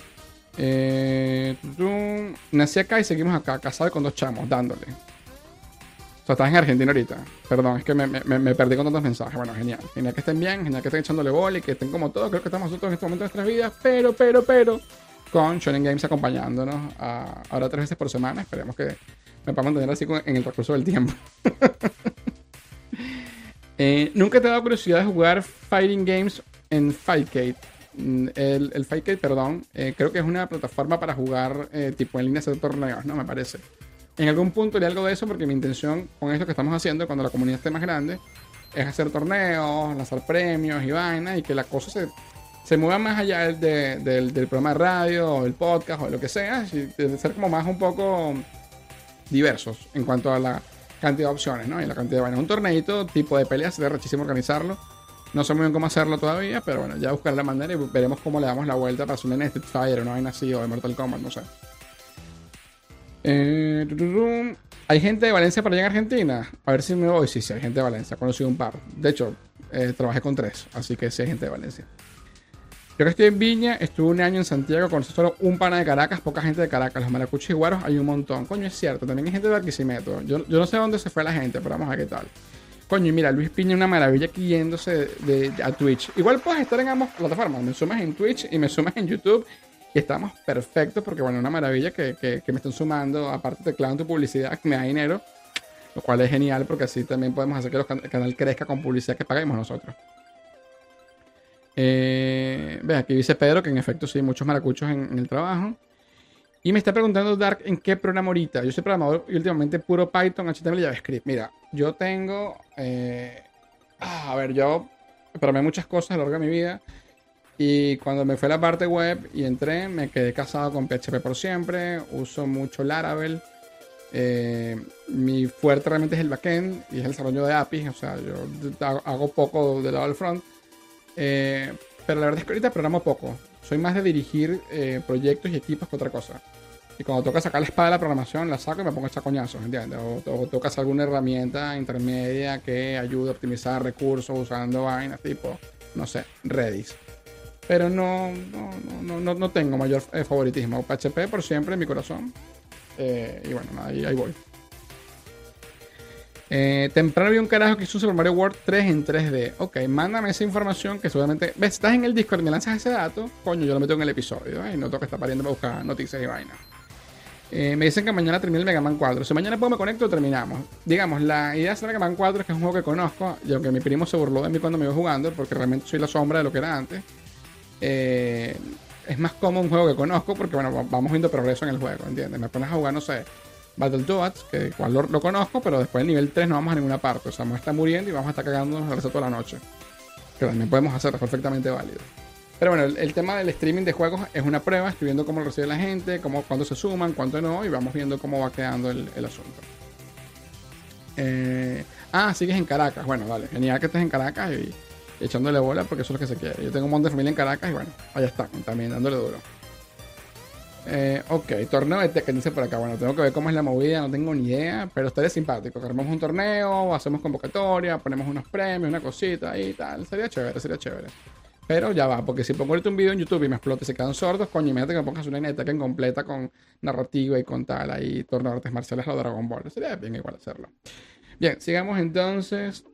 Nací acá y seguimos acá, casado con 2 chamos, dándole. O sea, estás en Argentina ahorita. Perdón, es que me perdí con tantos mensajes. Bueno, genial. Genial que estén bien, genial que estén echándole bola y que estén como todos. Creo que estamos nosotros en este momento de nuestras vidas. Pero, con Shonen Games acompañándonos ahora 3 veces por semana. Esperemos que me pueda mantener así en el transcurso del tiempo. ¿Nunca te ha dado curiosidad de jugar Fighting Games en Fightcade? El Fightcade, perdón, creo que es una plataforma para jugar tipo en línea, hacer torneos, ¿no? Me parece. En algún punto haré algo de eso porque mi intención con esto que estamos haciendo, cuando la comunidad esté más grande, es hacer torneos, lanzar premios y vainas y que la cosa se mueva más allá del programa de radio o del podcast o de lo que sea, y de ser como más un poco diversos en cuanto a la cantidad de opciones, ¿no? Y la cantidad de vainas. Un torneito tipo de peleas sería rechísimo organizarlo. No sé muy bien cómo hacerlo todavía, pero bueno, ya buscaré la manera y veremos cómo le damos la vuelta para hacer un Street Fighter o una vaina así o de Mortal Kombat, no sé. ¿Hay gente de Valencia para allá en Argentina? A ver si me voy. Sí, hay gente de Valencia. Conocí un par. De hecho, trabajé con 3, así que sí hay gente de Valencia. Yo que estoy en Viña, estuve un año en Santiago, conocí solo un pana de Caracas, poca gente de Caracas. Los maracuchos y guaros hay un montón. Coño, es cierto, también hay gente de Barquisimeto. Yo no sé dónde se fue la gente, pero vamos a ver qué tal. Coño, y mira, Luis Piña es una maravilla aquí yéndose a Twitch. Igual puedes estar en ambas plataformas. Me sumas en Twitch y me sumas en YouTube. Y estamos perfectos porque, bueno, una maravilla que me estén sumando. Aparte te clavan tu publicidad, que me da dinero. Lo cual es genial porque así también podemos hacer que el canal crezca con publicidad que paguemos nosotros. Ve, aquí dice Pedro que en efecto sí, muchos maracuchos en el trabajo. Y me está preguntando Dark en qué programa ahorita. Yo soy programador y últimamente puro Python, HTML y JavaScript. Mira, yo tengo... yo programé muchas cosas a lo largo de mi vida. Y cuando me fue la parte web y entré, me quedé casado con PHP por siempre. Uso mucho Laravel. Mi fuerte realmente es el backend y es el desarrollo de APIs. O sea, yo hago poco del lado del front. Pero la verdad es que ahorita programo poco. Soy más de dirigir proyectos y equipos que otra cosa. Y cuando toca sacar la espada de la programación, la saco y me pongo a echar coñazos, ¿entiendes? O tocas alguna herramienta intermedia que ayude a optimizar recursos usando vainas tipo, no sé, Redis. Pero no tengo mayor favoritismo. PHP por siempre en mi corazón. Y bueno, ahí voy. Temprano vi un carajo que hizo un Super Mario World 3 en 3D. Ok, mándame esa información que seguramente... ¿Ves? Estás en el Discord y me lanzas ese dato. Coño, yo lo meto en el episodio. Y no tengo que estar pariendo para buscar noticias y vainas. Me dicen que mañana termine el Mega Man 4. Si mañana puedo me conecto, terminamos. Digamos, la idea de Mega Man 4 es que es un juego que conozco. Y aunque mi primo se burló de mí cuando me iba jugando, porque realmente soy la sombra de lo que era antes. Es más cómodo un juego que conozco porque, bueno, vamos viendo progreso en el juego, ¿entiendes? Me pones a jugar, no sé, Battletoads, que igual lo conozco, pero después del nivel 3 no vamos a ninguna parte. O sea, vamos a estar muriendo y vamos a estar cagándonos el resto toda la noche. Que también podemos hacer, es perfectamente válido. Pero bueno, el tema del streaming de juegos es una prueba. Estoy viendo cómo lo recibe la gente, cuánto se suman, cuánto no, y vamos viendo cómo va quedando el asunto. Sigues en Caracas. Bueno, dale, genial que estés en Caracas y echándole bola porque eso es lo que se quiere. Yo tengo un montón de familia en Caracas y bueno, allá está, también dándole duro. Ok, torneo de Tekken dice por acá. Bueno, tengo que ver cómo es la movida, no tengo ni idea, pero estaría simpático. Armamos un torneo, hacemos convocatoria, ponemos unos premios, una cosita y tal. Sería chévere. Pero ya va, porque si pongo ahorita un video en YouTube y me explota y se quedan sordos, coño, imagínate que me pongas una neta que completa con narrativa y con tal, ahí torneo de artes marciales o Dragon Ball. Sería bien igual hacerlo. Bien, sigamos entonces.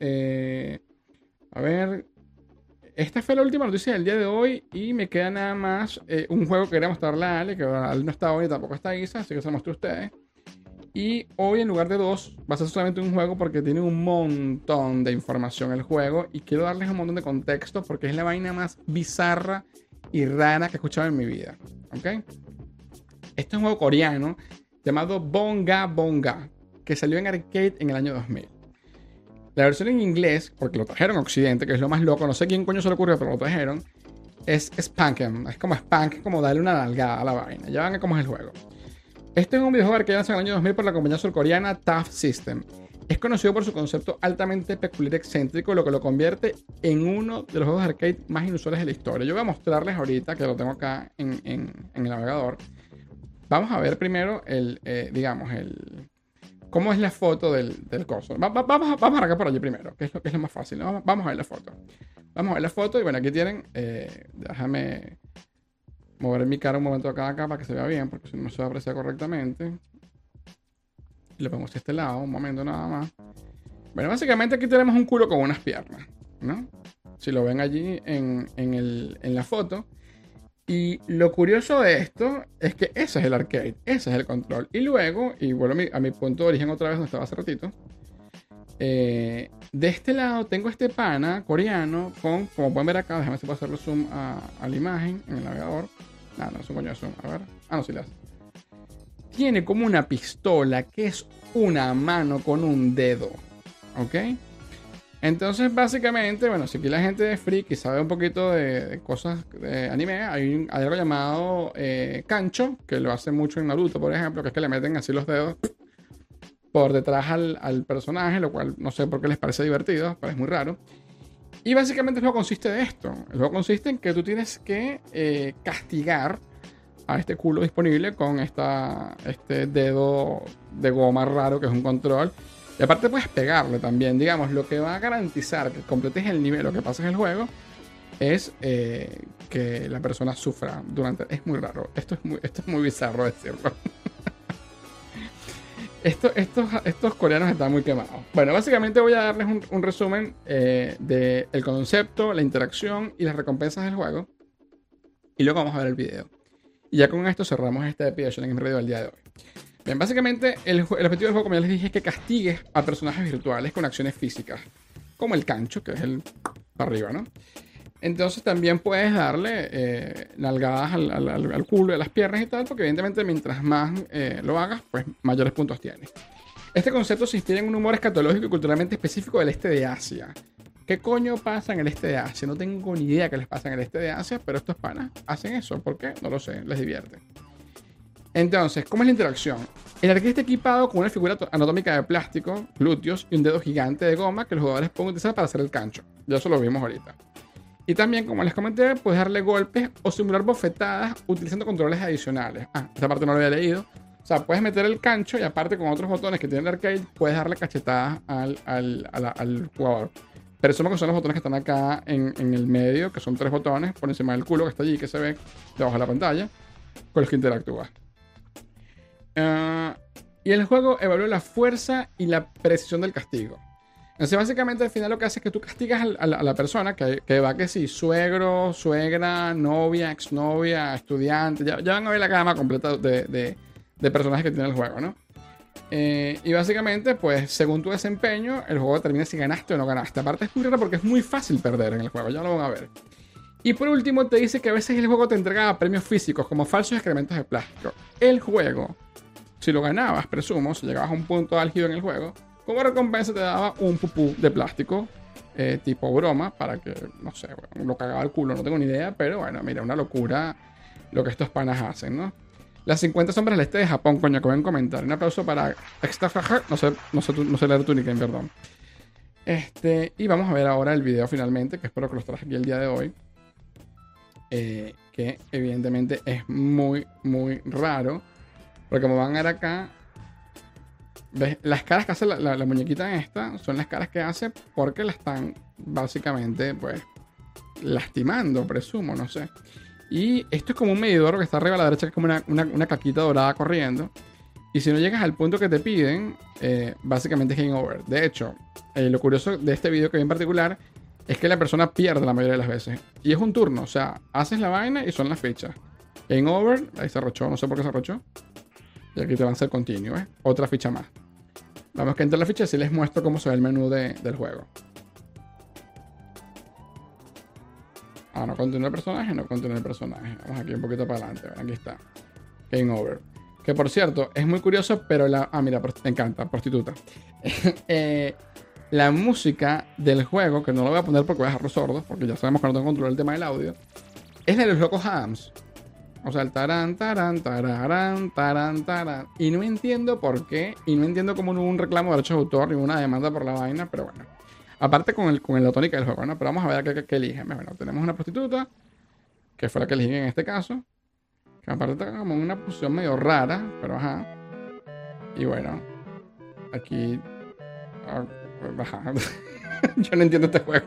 A ver. Esta fue la última noticia del día de hoy y me queda nada más un juego que quería mostrarle a Ale, que Ale no está hoy y tampoco está Isa, así que se lo mostré a ustedes. Y hoy en lugar de dos va a ser solamente un juego porque tiene un montón de información el juego y quiero darles un montón de contexto porque es la vaina más bizarra y rara que he escuchado en mi vida. ¿Ok? Este es un juego coreano llamado Bonga Bonga que salió en arcade en el año 2000. La versión en inglés, porque lo trajeron a Occidente, que es lo más loco, no sé quién coño se le ocurrió, pero lo trajeron, es Spank'em. Es como Spank, como darle una nalgada a la vaina. Ya van a cómo es el juego. Este es un videojuego que lanzó en el año 2000 por la compañía surcoreana TAF System. Es conocido por su concepto altamente peculiar y excéntrico, lo que lo convierte en uno de los juegos de arcade más inusuales de la historia. Yo voy a mostrarles ahorita, que lo tengo acá en el navegador. Vamos a ver primero cómo es la foto del coso. Vamos a arrancar por allí primero, que es lo más fácil. Vamos a ver la foto. Vamos a ver la foto y bueno, aquí tienen... déjame mover mi cara un momento acá para que se vea bien, porque si no se va a apreciar correctamente. Y lo ponemos a este lado, un momento nada más. Bueno, básicamente aquí tenemos un culo con unas piernas, ¿no? Si lo ven allí en la foto. Y lo curioso de esto es que ese es el arcade, ese es el control. Y luego, y vuelvo a mi punto de origen otra vez donde estaba hace ratito. De este lado tengo este pana coreano con, como pueden ver acá, déjame ver si puedo hacerle zoom a la imagen en el navegador. No es un coño de zoom, a ver. No, sí le hace. Tiene como una pistola que es una mano con un dedo, ¿ok? Entonces, básicamente, bueno, si aquí la gente es friki y sabe un poquito de cosas de anime, hay algo llamado cancho, que lo hace mucho en Naruto, por ejemplo, que es que le meten así los dedos por detrás al personaje, lo cual no sé por qué les parece divertido, pero es muy raro. Y básicamente el juego consiste de esto. El juego consiste en que tú tienes que castigar a este culo disponible con este dedo de goma raro que es un control. Y aparte puedes pegarle también, digamos, lo que va a garantizar que completes el nivel, lo que pasa en el juego, es que la persona sufra durante... Es muy raro. Esto es muy bizarro decirlo. Estos coreanos están muy quemados. Bueno, básicamente voy a darles un resumen del concepto, la interacción y las recompensas del juego. Y luego vamos a ver el video. Y ya con esto cerramos este episodio en Radio del día de hoy. Bien, básicamente el objetivo del juego, como ya les dije, es que castigues a personajes virtuales con acciones físicas. Como el cancho, que es el para arriba, ¿no? Entonces también puedes darle nalgadas al culo y a las piernas y tal, porque evidentemente mientras más lo hagas, pues mayores puntos tienes. Este concepto se inspira en un humor escatológico y culturalmente específico del este de Asia. ¿Qué coño pasa en el este de Asia? No tengo ni idea qué les pasa en el este de Asia, pero estos panas hacen eso. ¿Por qué? No lo sé, les divierte. Entonces, ¿cómo es la interacción? El arquero está equipado con una figura anatómica de plástico, glúteos y un dedo gigante de goma que los jugadores pueden utilizar para hacer el cancho. Ya eso lo vimos ahorita. Y también, como les comenté, puedes darle golpes o simular bofetadas utilizando controles adicionales. Esta parte no lo había leído. O sea, puedes meter el cancho y aparte con otros botones que tiene el arcade, puedes darle cachetadas al jugador. Presumo que son los botones que están acá en el medio, que son 3 botones por encima del culo que está allí, que se ve debajo de la pantalla, con los que interactúas. Y el juego evalúa la fuerza y la precisión del castigo. Entonces, básicamente, al final lo que hace es que tú castigas a la persona que va que sí, suegro, suegra, novia, exnovia, estudiante. Ya van a ver la gama completa de personajes que tiene el juego, ¿no? Y básicamente, pues, según tu desempeño, el juego determina si ganaste o no ganaste. Aparte, es muy raro porque es muy fácil perder en el juego, ya lo van a ver. Y por último, te dice que a veces el juego te entrega premios físicos, como falsos excrementos de plástico. El juego, si lo ganabas, presumo, si llegabas a un punto álgido en el juego, como recompensa te daba un pupú de plástico, tipo broma, para que, no sé, bueno, lo cagaba el culo, no tengo ni idea, pero bueno, mira, una locura lo que estos panas hacen, ¿no? Las 50 sombras del este de Japón, coño, que voy a comentar. Un aplauso para Extrafaja, no sé leer tu nickname, perdón. Y vamos a ver ahora el video finalmente, que espero que los traje aquí el día de hoy. Que evidentemente es muy, muy raro. Porque como van a ver acá, ¿ves? Las caras que hace la muñequita esta son las caras que hace porque la están básicamente, pues, lastimando, presumo, no sé. Y esto es como un medidor que está arriba a la derecha, que es como una caquita dorada corriendo. Y si no llegas al punto que te piden, básicamente es game over. De hecho, lo curioso de este video que vi en particular es que la persona pierde la mayoría de las veces. Y es un turno, o sea, haces la vaina y son las fichas. Game over, ahí se arrochó, no sé por qué se arrochó. Y aquí te van a hacer continuo, ¿eh? Otra ficha más. Vamos que entre la ficha y les muestro cómo se ve el menú del juego. No continúa el personaje, no continúa el personaje. Vamos aquí un poquito para adelante, aquí está. Game over. Que por cierto, es muy curioso, pero mira, me encanta, prostituta. La música del juego, que no lo voy a poner porque voy a dejarlo sordo, porque ya sabemos que no tengo control del tema del audio, es de los locos Adams. O sea, el tarán, tarán, tararán, tarán, tarán. Y no entiendo por qué, y no entiendo cómo no hubo un reclamo de derechos de autor ni una demanda por la vaina, pero bueno. Aparte con la tónica del juego, ¿no? Pero vamos a ver qué eligen. Bueno, tenemos una prostituta, que fue la que elegí en este caso. Que aparte está como en una posición medio rara, pero ajá. Y bueno, aquí... ajá. Yo no entiendo este juego.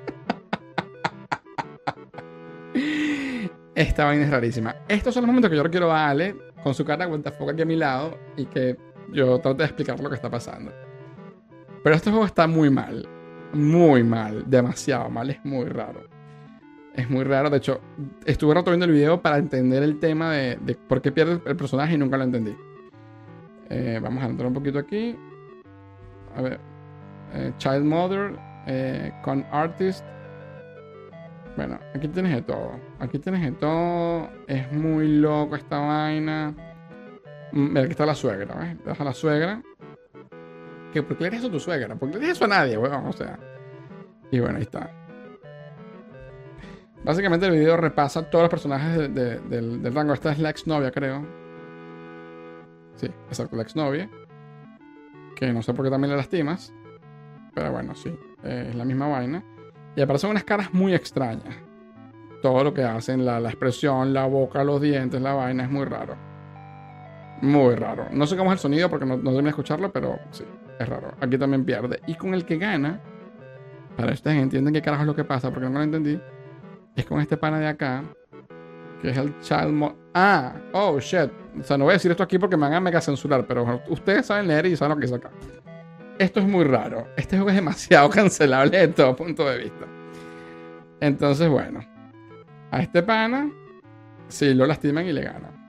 Esta vaina es rarísima. Estos son los momentos que yo quiero a Ale con su cara cuenta foca aquí a mi lado y que yo trate de explicar lo que está pasando. Pero este juego está muy mal. Muy mal. Demasiado mal. Es muy raro. Es muy raro. De hecho, estuve rato viendo el video para entender el tema de por qué pierde el personaje y nunca lo entendí. Vamos a entrar un poquito aquí. A ver. Child Mother. Con Artist. Bueno, aquí tienes de todo. Aquí tienes de todo. Es muy loco esta vaina. Mira, aquí está la suegra, ¿ves? Deja a la suegra. ¿Por qué le eres eso a tu suegra? ¿Por qué le eres eso a nadie, weón? O sea. Y bueno, ahí está. Básicamente el video repasa todos los personajes del rango. Esta es la exnovia, creo. Sí, exacto, la exnovia. Que no sé por qué también le lastimas. Pero bueno, sí. Es la misma vaina. Y aparecen unas caras muy extrañas. Todo lo que hacen, la expresión, la boca, los dientes, la vaina, es muy raro. Muy raro. No sé cómo es el sonido porque no terminé de escucharlo, pero sí, es raro. Aquí también pierde. Y con el que gana, para ustedes entienden qué carajo es lo que pasa, porque no lo entendí. es con este pana de acá, que es el Child oh shit. O sea, no voy a decir esto aquí porque me van a mega censurar, pero ustedes saben leer y saben lo que es acá. Esto es muy raro. Este juego es demasiado cancelable de todo punto de vista. Entonces, bueno, a este pana sí lo lastiman y le ganan.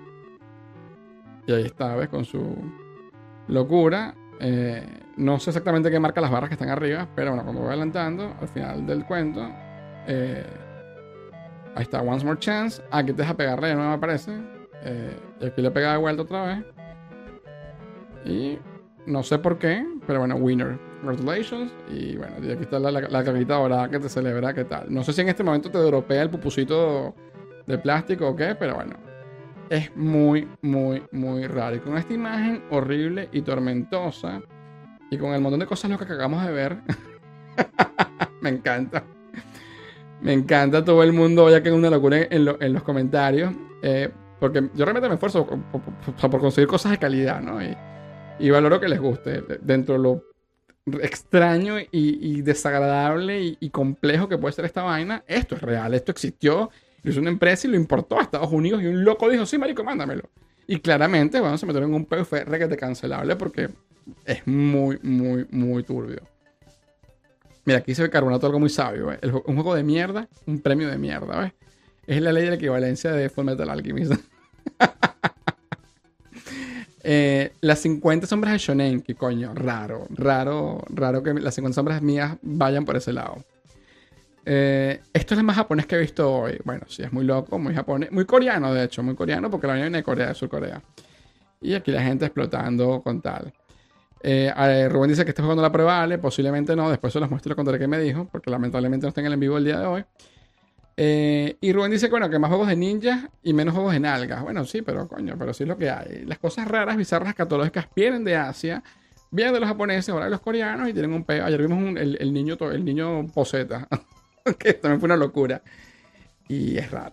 Y ahí está, ¿ves? Con su locura. No sé exactamente qué marca las barras que están arriba, pero bueno, cuando voy adelantando, al final del cuento, ahí está, Once More Chance. Aquí te deja pegarle de nuevo, me parece. Y aquí le pega de vuelta otra vez. Y no sé por qué, pero bueno, winner. Congratulations. Y bueno, y aquí está la carita dorada que te celebra, ¿qué tal? No sé si en este momento te dropea el pupusito de plástico o qué, pero bueno. Es muy, muy, muy raro. Y con esta imagen horrible y tormentosa, y con el montón de cosas locas que acabamos de ver, me encanta. Me encanta todo el mundo, ya que es una locura en los comentarios. Porque yo realmente me esfuerzo por conseguir cosas de calidad, ¿no? Y valoro que les guste. Dentro de lo extraño y desagradable y complejo que puede ser esta vaina, esto es real, esto existió. Lo hizo una empresa y lo importó a Estados Unidos y un loco dijo, sí, marico, mándamelo. Y claramente, bueno, se metieron en un peo y fue requete cancelable porque es muy, muy, muy turbio. Mira, aquí se ve Carbonato algo muy sabio, ¿ves? Un juego de mierda, un premio de mierda, ¿ves? Es la ley de la equivalencia de Fullmetal Alchemist. Las 50 sombras de Shonen, que coño, raro que las 50 sombras mías vayan por ese lado. Esto es lo más japonés que he visto hoy. Bueno, sí, es muy loco, muy japonés, muy coreano, de hecho, muy coreano, porque la viene de Corea, de Sur Corea. Y aquí la gente explotando con tal. Rubén dice que este juego no la prueba, posiblemente no. Después se los muestro y les contaré qué me dijo, porque lamentablemente no está en el en vivo el día de hoy. Y Rubén dice que, bueno, que más juegos de ninjas y menos juegos de nalgas. Bueno, sí, pero coño, pero sí es lo que hay. Las cosas raras, bizarras, escatológicas vienen de Asia, vienen de los japoneses, ahora de los coreanos y tienen un peo. Ayer vimos el niño poseta. Que también fue una locura. Y es raro.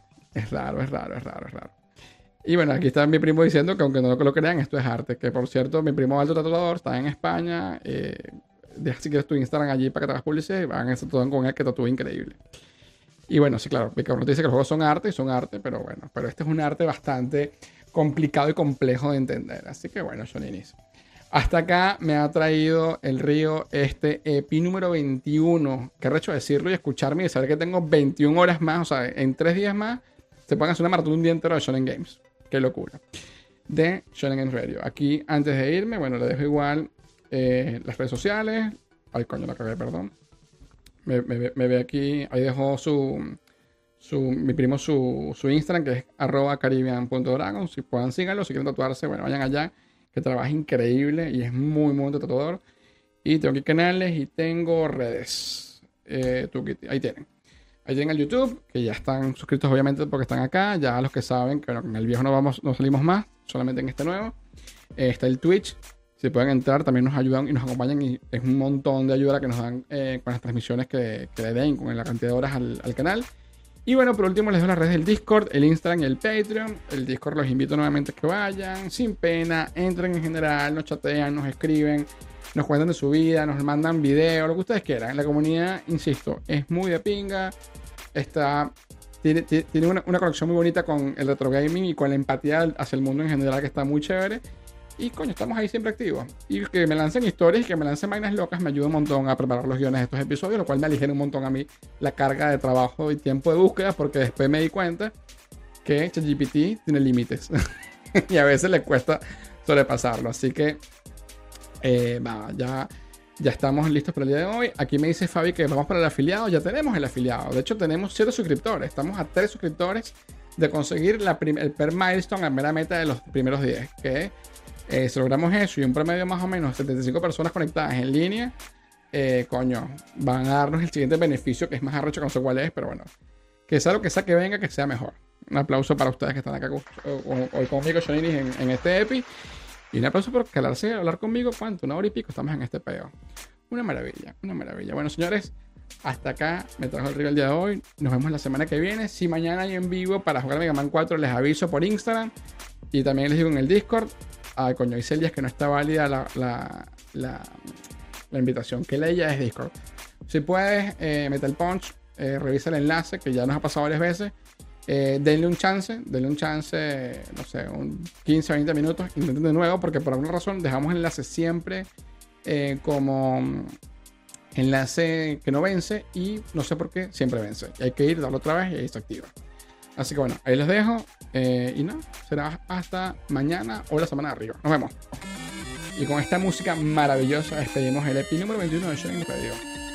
Y bueno, aquí está mi primo diciendo que aunque no lo crean, esto es arte. Que por cierto, mi primo Aldo Tatuador está en España. Deja si quieres tu Instagram allí para que te hagas publicidad y van a hacer todo con él, que tatúa increíble. Y bueno, sí, claro, Picasso te dice que los juegos son arte, pero bueno, pero este es un arte bastante complicado y complejo de entender. Así que bueno, Shoninis. Hasta acá me ha traído el río este EPI número 21. Qué recho decirlo y escucharme y saber que tengo 21 horas más. O sea, en 3 días más se pueden hacer una maratón de un día entero de Shonen Games. Qué locura. De Shonen Games Radio. Aquí, antes de irme, bueno, le dejo igual las redes sociales. Ay, coño, la cagué, perdón. Me ve aquí. Ahí dejó mi primo su Instagram, que es @caribbean.dragon. Si puedan síganlo, si quieren tatuarse, bueno, vayan allá. Que trabaja increíble y es muy, muy buen tatuador. Y tengo aquí canales y tengo redes. Ahí tienen. Ahí tienen el YouTube, que ya están suscritos obviamente porque están acá. Ya los que saben que bueno, en el viejo no salimos más, solamente en este nuevo. Está el Twitch. Si pueden entrar, también nos ayudan y nos acompañan. Y es un montón de ayuda que nos dan con las transmisiones que le den, con la cantidad de horas al canal. Y bueno, por último les doy las redes del Discord, el Instagram y el Patreon. El Discord los invito nuevamente a que vayan, sin pena, entren en general, nos chatean, nos escriben, nos cuentan de su vida, nos mandan videos, lo que ustedes quieran. La comunidad, insisto, es muy de pinga. Tiene una conexión muy bonita con el retro gaming y con la empatía hacia el mundo en general, que está muy chévere. Y coño, estamos ahí siempre activos. Y que me lancen historias y que me lancen vainas locas me ayuda un montón a preparar los guiones de estos episodios, lo cual me aligera un montón a mí la carga de trabajo y tiempo de búsqueda, porque después me di cuenta que ChatGPT tiene límites y a veces le cuesta sobrepasarlo. Así que ya estamos listos para el día de hoy. Aquí me dice Fabi que vamos para el afiliado. Ya tenemos el afiliado. De hecho, tenemos 7 suscriptores. Estamos a 3 suscriptores de conseguir el per milestone, la primera meta de los primeros 10, que si logramos eso y un promedio más o menos 75 personas conectadas en línea, coño, van a darnos el siguiente beneficio, que es más arrecho, que no sé cuál es, pero bueno, que sea lo que sea que venga, que sea mejor. Un aplauso para ustedes que están acá hoy conmigo, Shoninis, en este EPI. Y un aplauso por calarse a hablar conmigo. ¿Cuánto? 1 hora y pico estamos en este peo. Una maravilla. Bueno, señores, hasta acá me trajo el río el día de hoy. Nos vemos la semana que viene. Si mañana hay en vivo para jugar Mega Man 4, les aviso por Instagram. Y también les digo en el Discord. Ay, coño, hice el día que no está válida la invitación. Que leía es Discord. Si puedes, Metal Punch, revisa el enlace que ya nos ha pasado varias veces. Denle un chance, no sé, un 15 o 20 minutos, intenten de nuevo, porque por alguna razón dejamos el enlace siempre como enlace que no vence, y no sé por qué siempre vence. Y hay que ir, darlo otra vez y ahí se activa. Así que bueno, ahí los dejo. Y no, será hasta mañana o la semana de arriba. Nos vemos. Y con esta música maravillosa despedimos el EP número 21 de Shonen Radio.